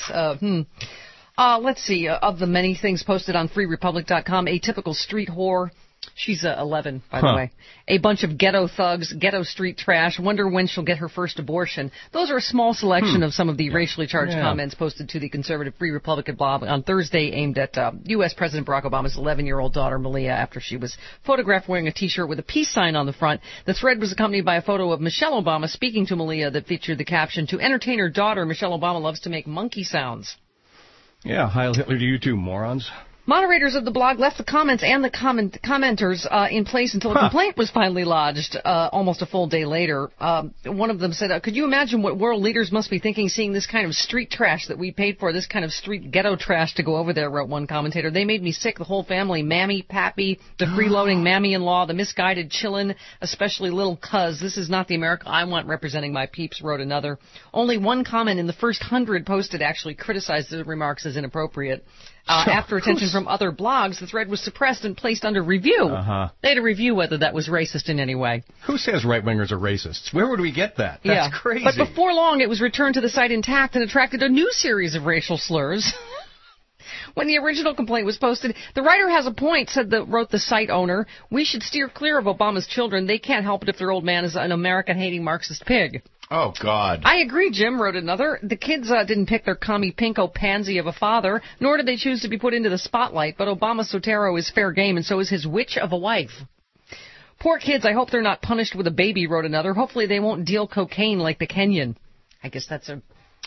Let's see. Of the many things posted on FreeRepublic.com, a typical street whore. She's 11, by the way. A bunch of ghetto thugs, ghetto street trash. Wonder when she'll get her first abortion. Those are a small selection of some of the racially charged comments posted to the conservative Free Republican blog on Thursday aimed at U.S. President Barack Obama's 11-year-old daughter, Malia, after she was photographed wearing a T-shirt with a peace sign on the front. The thread was accompanied by a photo of Michelle Obama speaking to Malia that featured the caption, "To entertain her daughter, Michelle Obama loves to make monkey sounds." Yeah, Heil Hitler to you too, morons. Moderators of the blog left the comments and the commenters in place until a complaint was finally lodged almost a full day later. One of them said, could you imagine what world leaders must be thinking seeing this kind of street trash that we paid for, this kind of street ghetto trash to go over there, wrote one commentator. They made me sick, the whole family, Mammy, Pappy, the freeloading Mammy-in-law, the misguided chillin', especially little cuz. This is not the America I want representing my peeps, wrote another. Only one comment in the first 100 posted actually criticized the remarks as inappropriate. After attention from other blogs, the thread was suppressed and placed under review. They had to review whether that was racist in any way. Who says right-wingers are racists? Where would we get that? That's crazy. But before long, it was returned to the site intact and attracted a new series of racial slurs. When the original complaint was posted, the writer has a point, wrote the site owner. We should steer clear of Obama's children. They can't help it if their old man is an American-hating Marxist pig. Oh, God. I agree, Jim, wrote another. The kids didn't pick their commie pinko pansy of a father, nor did they choose to be put into the spotlight, but Obama Sotero is fair game, and so is his witch of a wife. Poor kids, I hope they're not punished with a baby, wrote another. Hopefully they won't deal cocaine like the Kenyan. I guess that's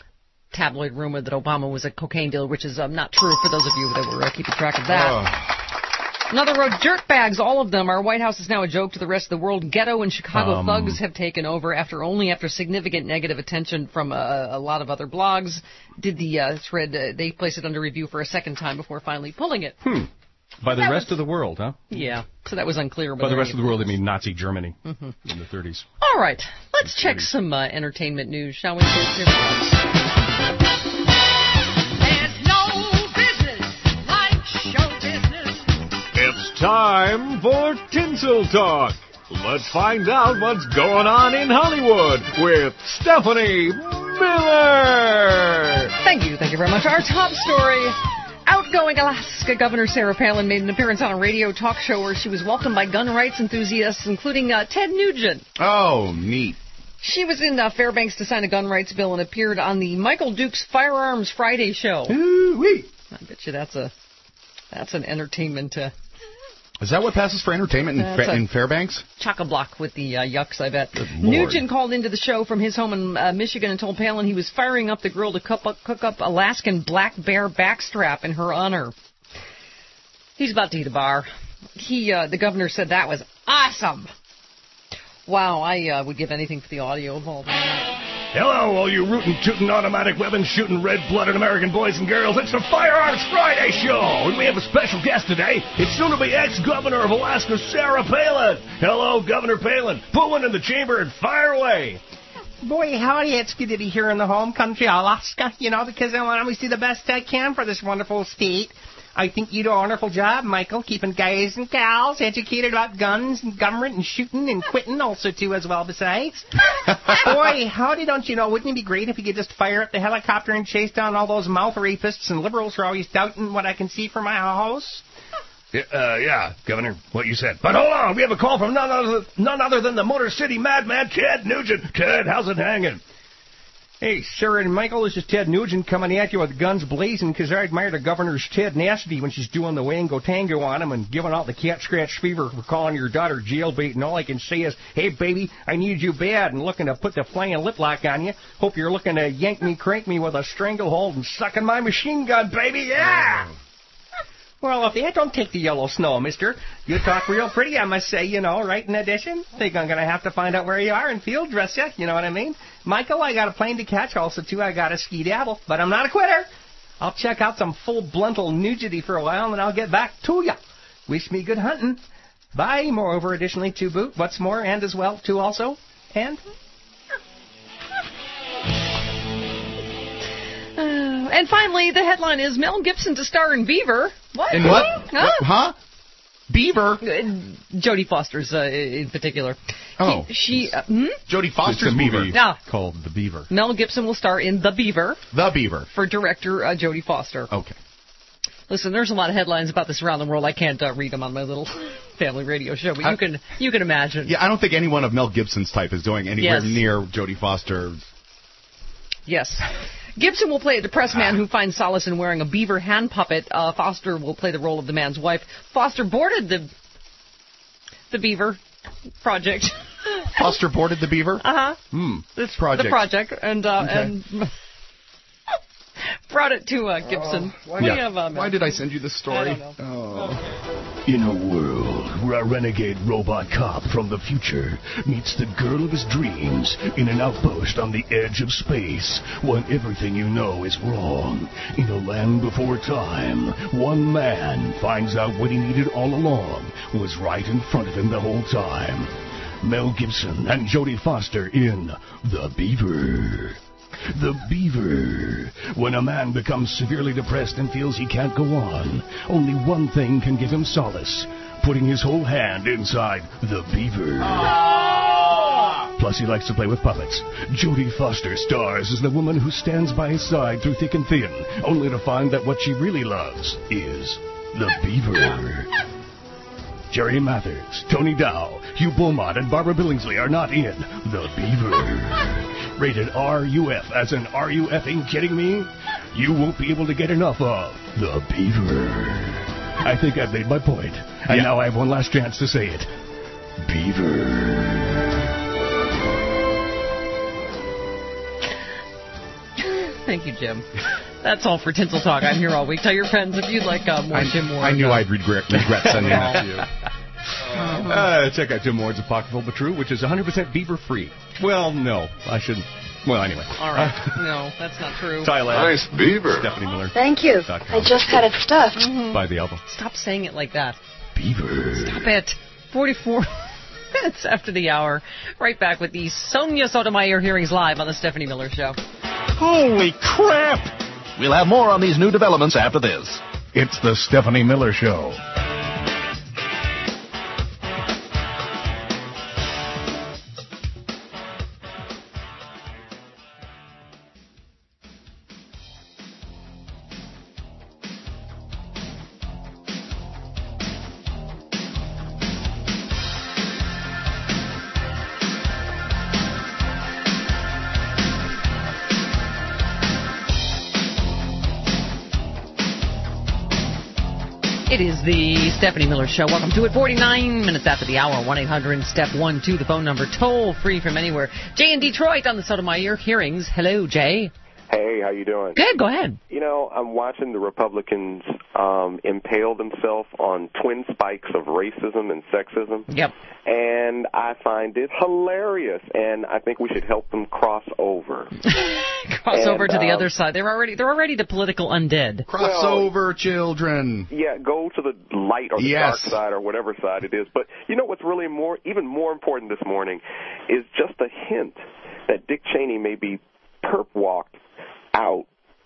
tabloid rumor that Obama was a cocaine dealer, which is not true for those of you that were keeping track of that. Another wrote, jerkbags, all of them. Our White House is now a joke to the rest of the world. Ghetto and Chicago thugs have taken over after significant negative attention from a lot of other blogs. Did the thread, they placed it under review for a second time before finally pulling it. By the rest of the world, huh? Yeah, so that was unclear. By the rest of the world, they mean Nazi Germany in the 30s. All right, let's check some entertainment news, shall we? It's time for Tinsel Talk. Let's find out what's going on in Hollywood with Stephanie Miller. Thank you very much. Our top story, outgoing Alaska Governor Sarah Palin made an appearance on a radio talk show where she was welcomed by gun rights enthusiasts, including Ted Nugent. Oh, neat. She was in Fairbanks to sign a gun rights bill and appeared on the Michael Dukes Firearms Friday show. Ooh-wee. I bet you that's an entertainment. Is that what passes for entertainment in Fairbanks? Chock-a-block with the yucks, I bet. Nugent called into the show from his home in Michigan and told Palin he was firing up the grill to cook up Alaskan black bear backstrap in her honor. He's about to eat a bar. The governor said that was awesome. Wow, I would give anything for the audio of all that. Hello, all you rootin' tootin' automatic weapons shooting red-blooded American boys and girls. It's the Firearms Friday show, and we have a special guest today. It's soon-to-be ex-governor of Alaska, Sarah Palin. Hello, Governor Palin. Put one in the chamber and fire away. Boy, howdy, it's good to be here in the home country, Alaska, because I want to always do the best I can for this wonderful state. I think you do a wonderful job, Michael, keeping guys and gals educated about guns and government and shooting and quitting also, too, as well, besides. Boy, howdy, don't you know, wouldn't it be great if you could just fire up the helicopter and chase down all those mouth rapists and liberals who are always doubting what I can see from my house? Yeah, Governor, what you said. But hold on, we have a call from none other than the Motor City madman, Ted Nugent. Ted, how's it hanging? Hey, Sarah and Michael, this is Ted Nugent coming at you with guns blazing because I admire the governor's tenacity when she's doing the Wango Tango on him and giving out the cat scratch fever for calling your daughter jailbait, and all I can say is, hey, baby, I need you bad, and looking to put the flying lip lock on you. Hope you're looking to yank me, crank me with a stranglehold and suck in my machine gun, baby, yeah! Well, if that don't take the yellow snow, mister. You talk real pretty, I must say, right in addition. Think I'm going to have to find out where you are and field dress you, you know what I mean? Michael, I got a plane to catch also, too. I got a ski-dabble, but I'm not a quitter. I'll check out some full bluntal nudity for a while, and then I'll get back to ya. Wish me good hunting. Bye. Moreover, additionally, to boot. What's more, and as well, too, also. And... And finally, the headline is Mel Gibson to star in Beaver. What? In what? Huh? Beaver? Jodie Foster's in particular. Oh. Jodie Foster's Beaver. Called The Beaver. Mel Gibson will star in The Beaver. The Beaver. For director Jodie Foster. Okay. Listen, there's a lot of headlines about this around the world. I can't read them on my little family radio show, but you can imagine. Yeah, I don't think anyone of Mel Gibson's type is doing anywhere near Jodie Foster. Yes. Gibson will play a depressed man who finds solace in wearing a beaver hand puppet. Foster will play the role of the man's wife. Foster boarded the Beaver project. Foster boarded the Beaver? Uh-huh. The project. And brought it to Gibson. Why did I send you this story? I don't know. In a world where a renegade robot cop from the future meets the girl of his dreams in an outpost on the edge of space, when everything you know is wrong, in a land before time, one man finds out what he needed all along was right in front of him the whole time. Mel Gibson and Jodie Foster in The Beaver. The Beaver. When a man becomes severely depressed and feels he can't go on, only one thing can give him solace: putting his whole hand inside the Beaver. Plus, he likes to play with puppets. Jodie Foster stars as the woman who stands by his side through thick and thin, only to find that what she really loves is the Beaver. Jerry Mathers, Tony Dow, Hugh Beaumont, and Barbara Billingsley are not in The Beaver. Rated RUF, as in, are you effing kidding me? You won't be able to get enough of The Beaver. I think I've made my point, and now I have one last chance to say it. Beaver. Thank you, Jim. That's all for Tinsel Talk. I'm here all week. Tell your friends if you'd like more Jim Ward. I knew I'd regret sending that to you. Check out Jim Ward's Apocryphal But True, which is 100% beaver-free. Well, no, I shouldn't. Well, anyway. All right. No, that's not true. Thailand. Nice beaver. Stephanie Miller. Thank you. I just had it stuffed. Buy the album. Stop saying it like that. Beaver. Stop it. 44 minutes after the hour. Right back with the Sonia Sotomayor hearings live on the Stephanie Miller Show. Holy crap! We'll have more on these new developments after this. It's the Stephanie Miller Show. It is the Stephanie Miller Show. Welcome to it. 49 minutes after the hour. 1-800-STEP-1-2, the phone number. Toll free from anywhere. Jay in Detroit on the Sotomayor hearings. Hello, Jay. Hey, how you doing? Good, go ahead. You know, I'm watching the Republicans impale themselves on twin spikes of racism and sexism. Yep. And I find it hilarious, and I think we should help them cross over. Over to the other side. They're already the political undead. Cross over, children. Yeah, go to the light or the dark side or whatever side it is. But you know what's really even more important this morning is just a hint that Dick Cheney may be perp walked out.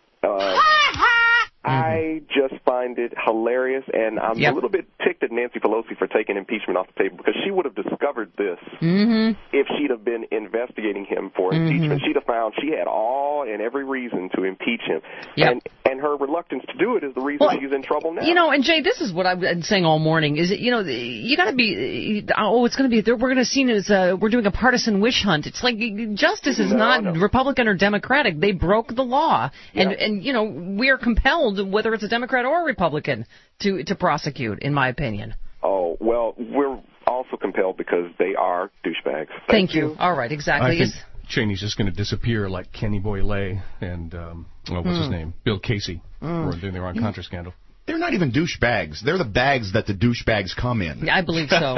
I just find it hilarious, and I'm a little bit ticked at Nancy Pelosi for taking impeachment off the table, because she would have discovered this if she'd have been investigating him for impeachment. She'd have found she had all and every reason to impeach him. And her reluctance to do it is the reason she's in trouble now. You know, and Jay, this is what I've been saying all morning, is that, you know, you got to be, it's going to be, we're going to see it as we're doing a partisan wish hunt. It's like justice is not Republican or Democratic. They broke the law. And you know, we are compelled, whether it's a Democrat or a Republican, to prosecute, in my opinion. Oh, well, we're also compelled because they are douchebags. Thank you. All right, exactly. I think Cheney's just going to disappear like Kenny Boyle and, what's his name? Bill Casey. Doing the Iran-Contra scandal. They're not even douchebags. They're the bags that the douchebags come in. Yeah, I believe so.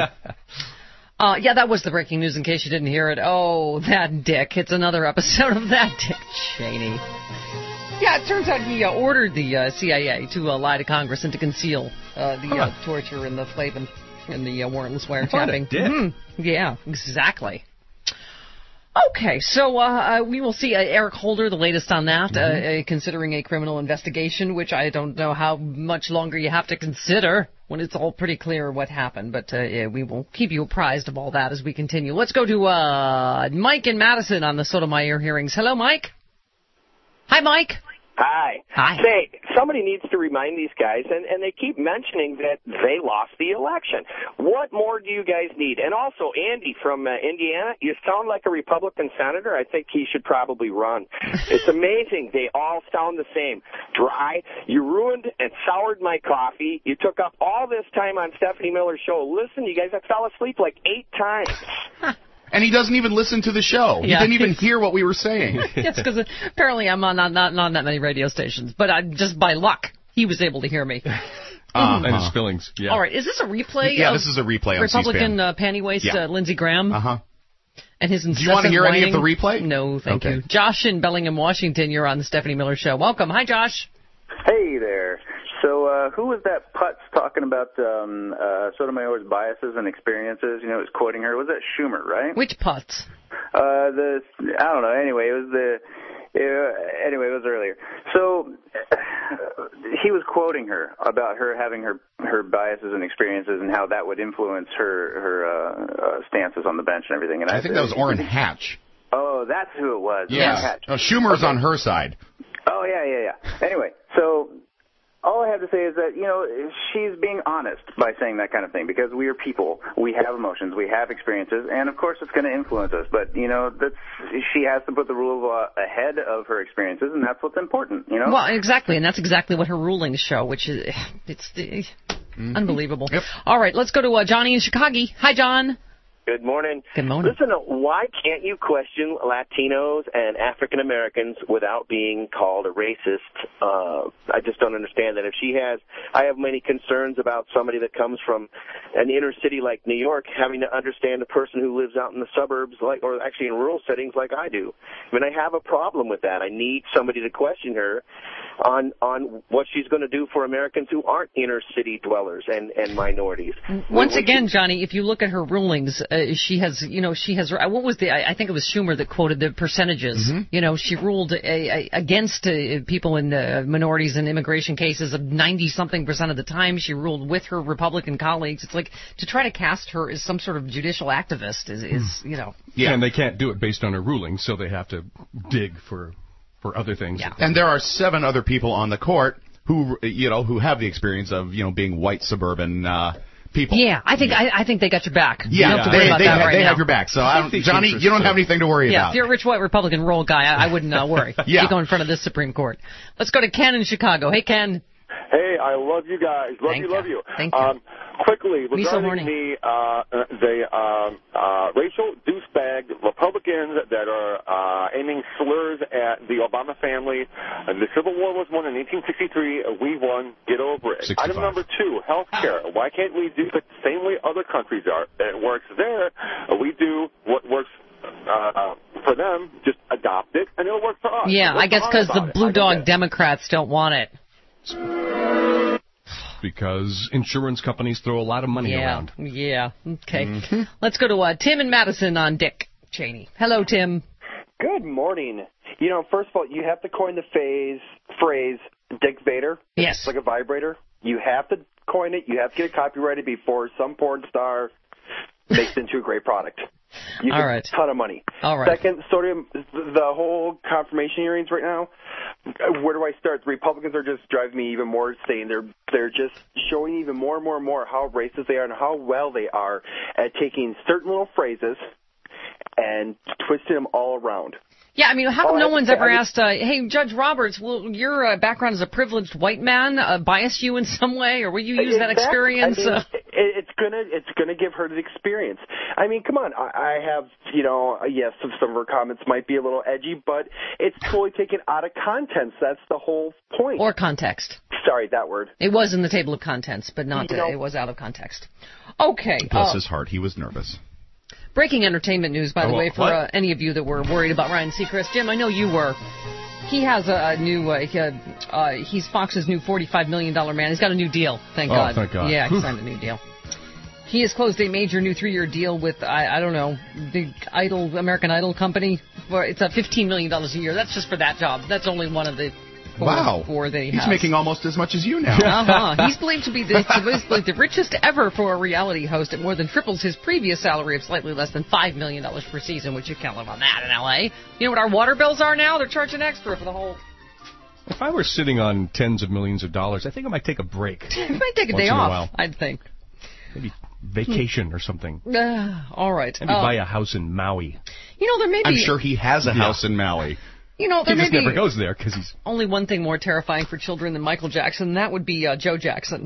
That was the breaking news in case you didn't hear it. Oh, that dick. It's another episode of That Dick Cheney. Yeah, it turns out he ordered the CIA to lie to Congress and to conceal the torture and the flavin and the warrantless wiretapping. Yeah, exactly. Okay, so we will see Eric Holder, the latest on that, considering a criminal investigation, which I don't know how much longer you have to consider when it's all pretty clear what happened. But we will keep you apprised of all that as we continue. Let's go to Mike in Madison on the Sotomayor hearings. Hello, Mike. Hi, Mike. Hi. Say, somebody needs to remind these guys, and they keep mentioning that they lost the election. What more do you guys need? And also, Andy from Indiana, you sound like a Republican senator. I think he should probably run. It's amazing. They all sound the same. Dry. You ruined and soured my coffee. You took up all this time on Stephanie Miller's show. Listen, you guys, I fell asleep like 8 times. And he doesn't even listen to the show. He didn't even hear what we were saying. It's because apparently I'm on not that many radio stations. But just by luck, he was able to hear me. And his feelings. Yeah. All right. Is this a replay? Yeah, this is a replay on Republican panty waist Lindsey Graham. And his incessant Do you want to hear whining? any of the replay? No, thank you. Josh in Bellingham, Washington, you're on the Stephanie Miller Show. Welcome. Hi, Josh. Hey there. So who was that putz talking about Sotomayor's biases and experiences? You know, it was quoting her. Was that Schumer, right? Which putz? I don't know. Anyway, it was earlier. So he was quoting her about her having her biases and experiences and how that would influence her stances on the bench and everything. And I think that was Orrin Hatch. Oh, that's who it was. Yeah. Hatch. Oh, Schumer's on her side. Oh, yeah. Anyway, so all I have to say is that, you know, she's being honest by saying that kind of thing, because we are people. We have emotions. We have experiences. And, of course, it's going to influence us. But, you know, she has to put the rule of law ahead of her experiences, and that's what's important, you know? Well, exactly. And that's exactly what her rulings show, which is unbelievable. Yep. All right. Let's go to Johnny in Chicago. Hi, John. Good morning. Good morning. Listen, why can't you question Latinos and African Americans without being called a racist? I just don't understand that. I have many concerns about somebody that comes from an inner city like New York having to understand a person who lives out in the suburbs, or actually in rural settings like I do. I mean, I have a problem with that. I need somebody to question her on what she's going to do for Americans who aren't inner city dwellers and minorities. Once again, Johnny, if you look at her rulings, she has, what was I think it was Schumer that quoted the percentages. Mm-hmm. She ruled against people in minorities in immigration cases of 90-something% of the time. She ruled with her Republican colleagues. It's like to try to cast her as some sort of judicial activist is. Yeah, and they can't do it based on her ruling, so they have to dig for other things. Yeah. And there are 7 other people on the court who have the experience of, being white suburban people. Yeah, I think they got your back. Yeah, they have your back. So Johnny, you don't have anything to worry about. Yeah, if you're a rich white Republican rural guy, I wouldn't worry. You go in front of this Supreme Court. Let's go to Ken in Chicago. Hey, Ken. Hey, I love you guys. Love you. Thank you. Quickly, regarding the racial douchebag Republicans that are aiming slurs at the Obama family. The Civil War was won in 1863. We won. Get over it. 65. Item number 2, health care. Why can't we do it the same way other countries are? It works there. We do what works for them. Just adopt it, and it'll work for us. Yeah, I guess because the blue dog Democrats don't want it. Because insurance companies throw a lot of money around. Yeah, okay. Mm-hmm. Let's go to Tim in Madison on Dick Cheney. Hello, Tim. Good morning. First of all, you have to coin the phrase Dick Vader. Yes. It's like a vibrator. You have to coin it. You have to get it copyrighted before some porn star makes it into a great product. You get a ton of money. All right. Second, the whole confirmation hearings right now, where do I start? The Republicans are just driving me even more insane. They're just showing even more and more how racist they are and how well they are at taking certain little phrases and twisting them all around. Yeah, I mean, how come no one's ever asked, hey, Judge Roberts, will your background as a privileged white man bias you in some way, or will you use that experience? I mean, it's gonna give her the experience. I mean, come on, I have, yes, some of her comments might be a little edgy, but it's totally taken out of context. That's the whole point. Or context. Sorry, that word. It was in the table of contents, but not. It was out of context. Okay. Bless his heart, he was nervous. Breaking entertainment news, by the way, for any of you that were worried about Ryan Seacrest. Jim, I know you were. He has a new, he's Fox's new $45 million man. He's got a new deal, thank God. Thank God. Yeah, he signed a new deal. He has closed a major new 3-year deal with, I don't know, the American Idol company. It's $15 million a year. That's just for that job. That's only one of the four that he has. He's making almost as much as you now. He's believed to be the richest ever for a reality host. It more than triples his previous salary of slightly less than $5 million per season, which you can't live on that in L.A. You know what our water bills are now? They're charging extra for the whole... If I were sitting on tens of millions of dollars, I think I might take a break. You might take a day off, I'd think. Maybe vacation or something. All right. Maybe buy a house in Maui. There may be... I'm sure he has a house in Maui. There he may just never goes there because he's... Only one thing more terrifying for children than Michael Jackson, and that would be Joe Jackson.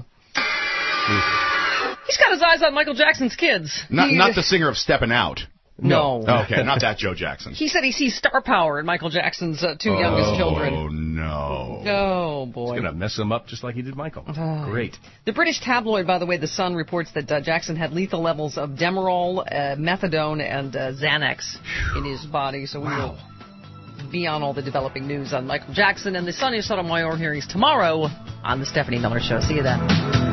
He's got his eyes on Michael Jackson's kids. Not the singer of Steppin' Out. No. Okay, not that Joe Jackson. He said he sees star power in Michael Jackson's two youngest children. Oh, no. Oh, boy. He's going to mess him up just like he did Michael. Great. The British tabloid, by the way, The Sun, reports that Jackson had lethal levels of Demerol, methadone, and Xanax in his body. So we will be on all the developing news on Michael Jackson and the Sonia Sotomayor hearings tomorrow on the Stephanie Miller Show. See you then.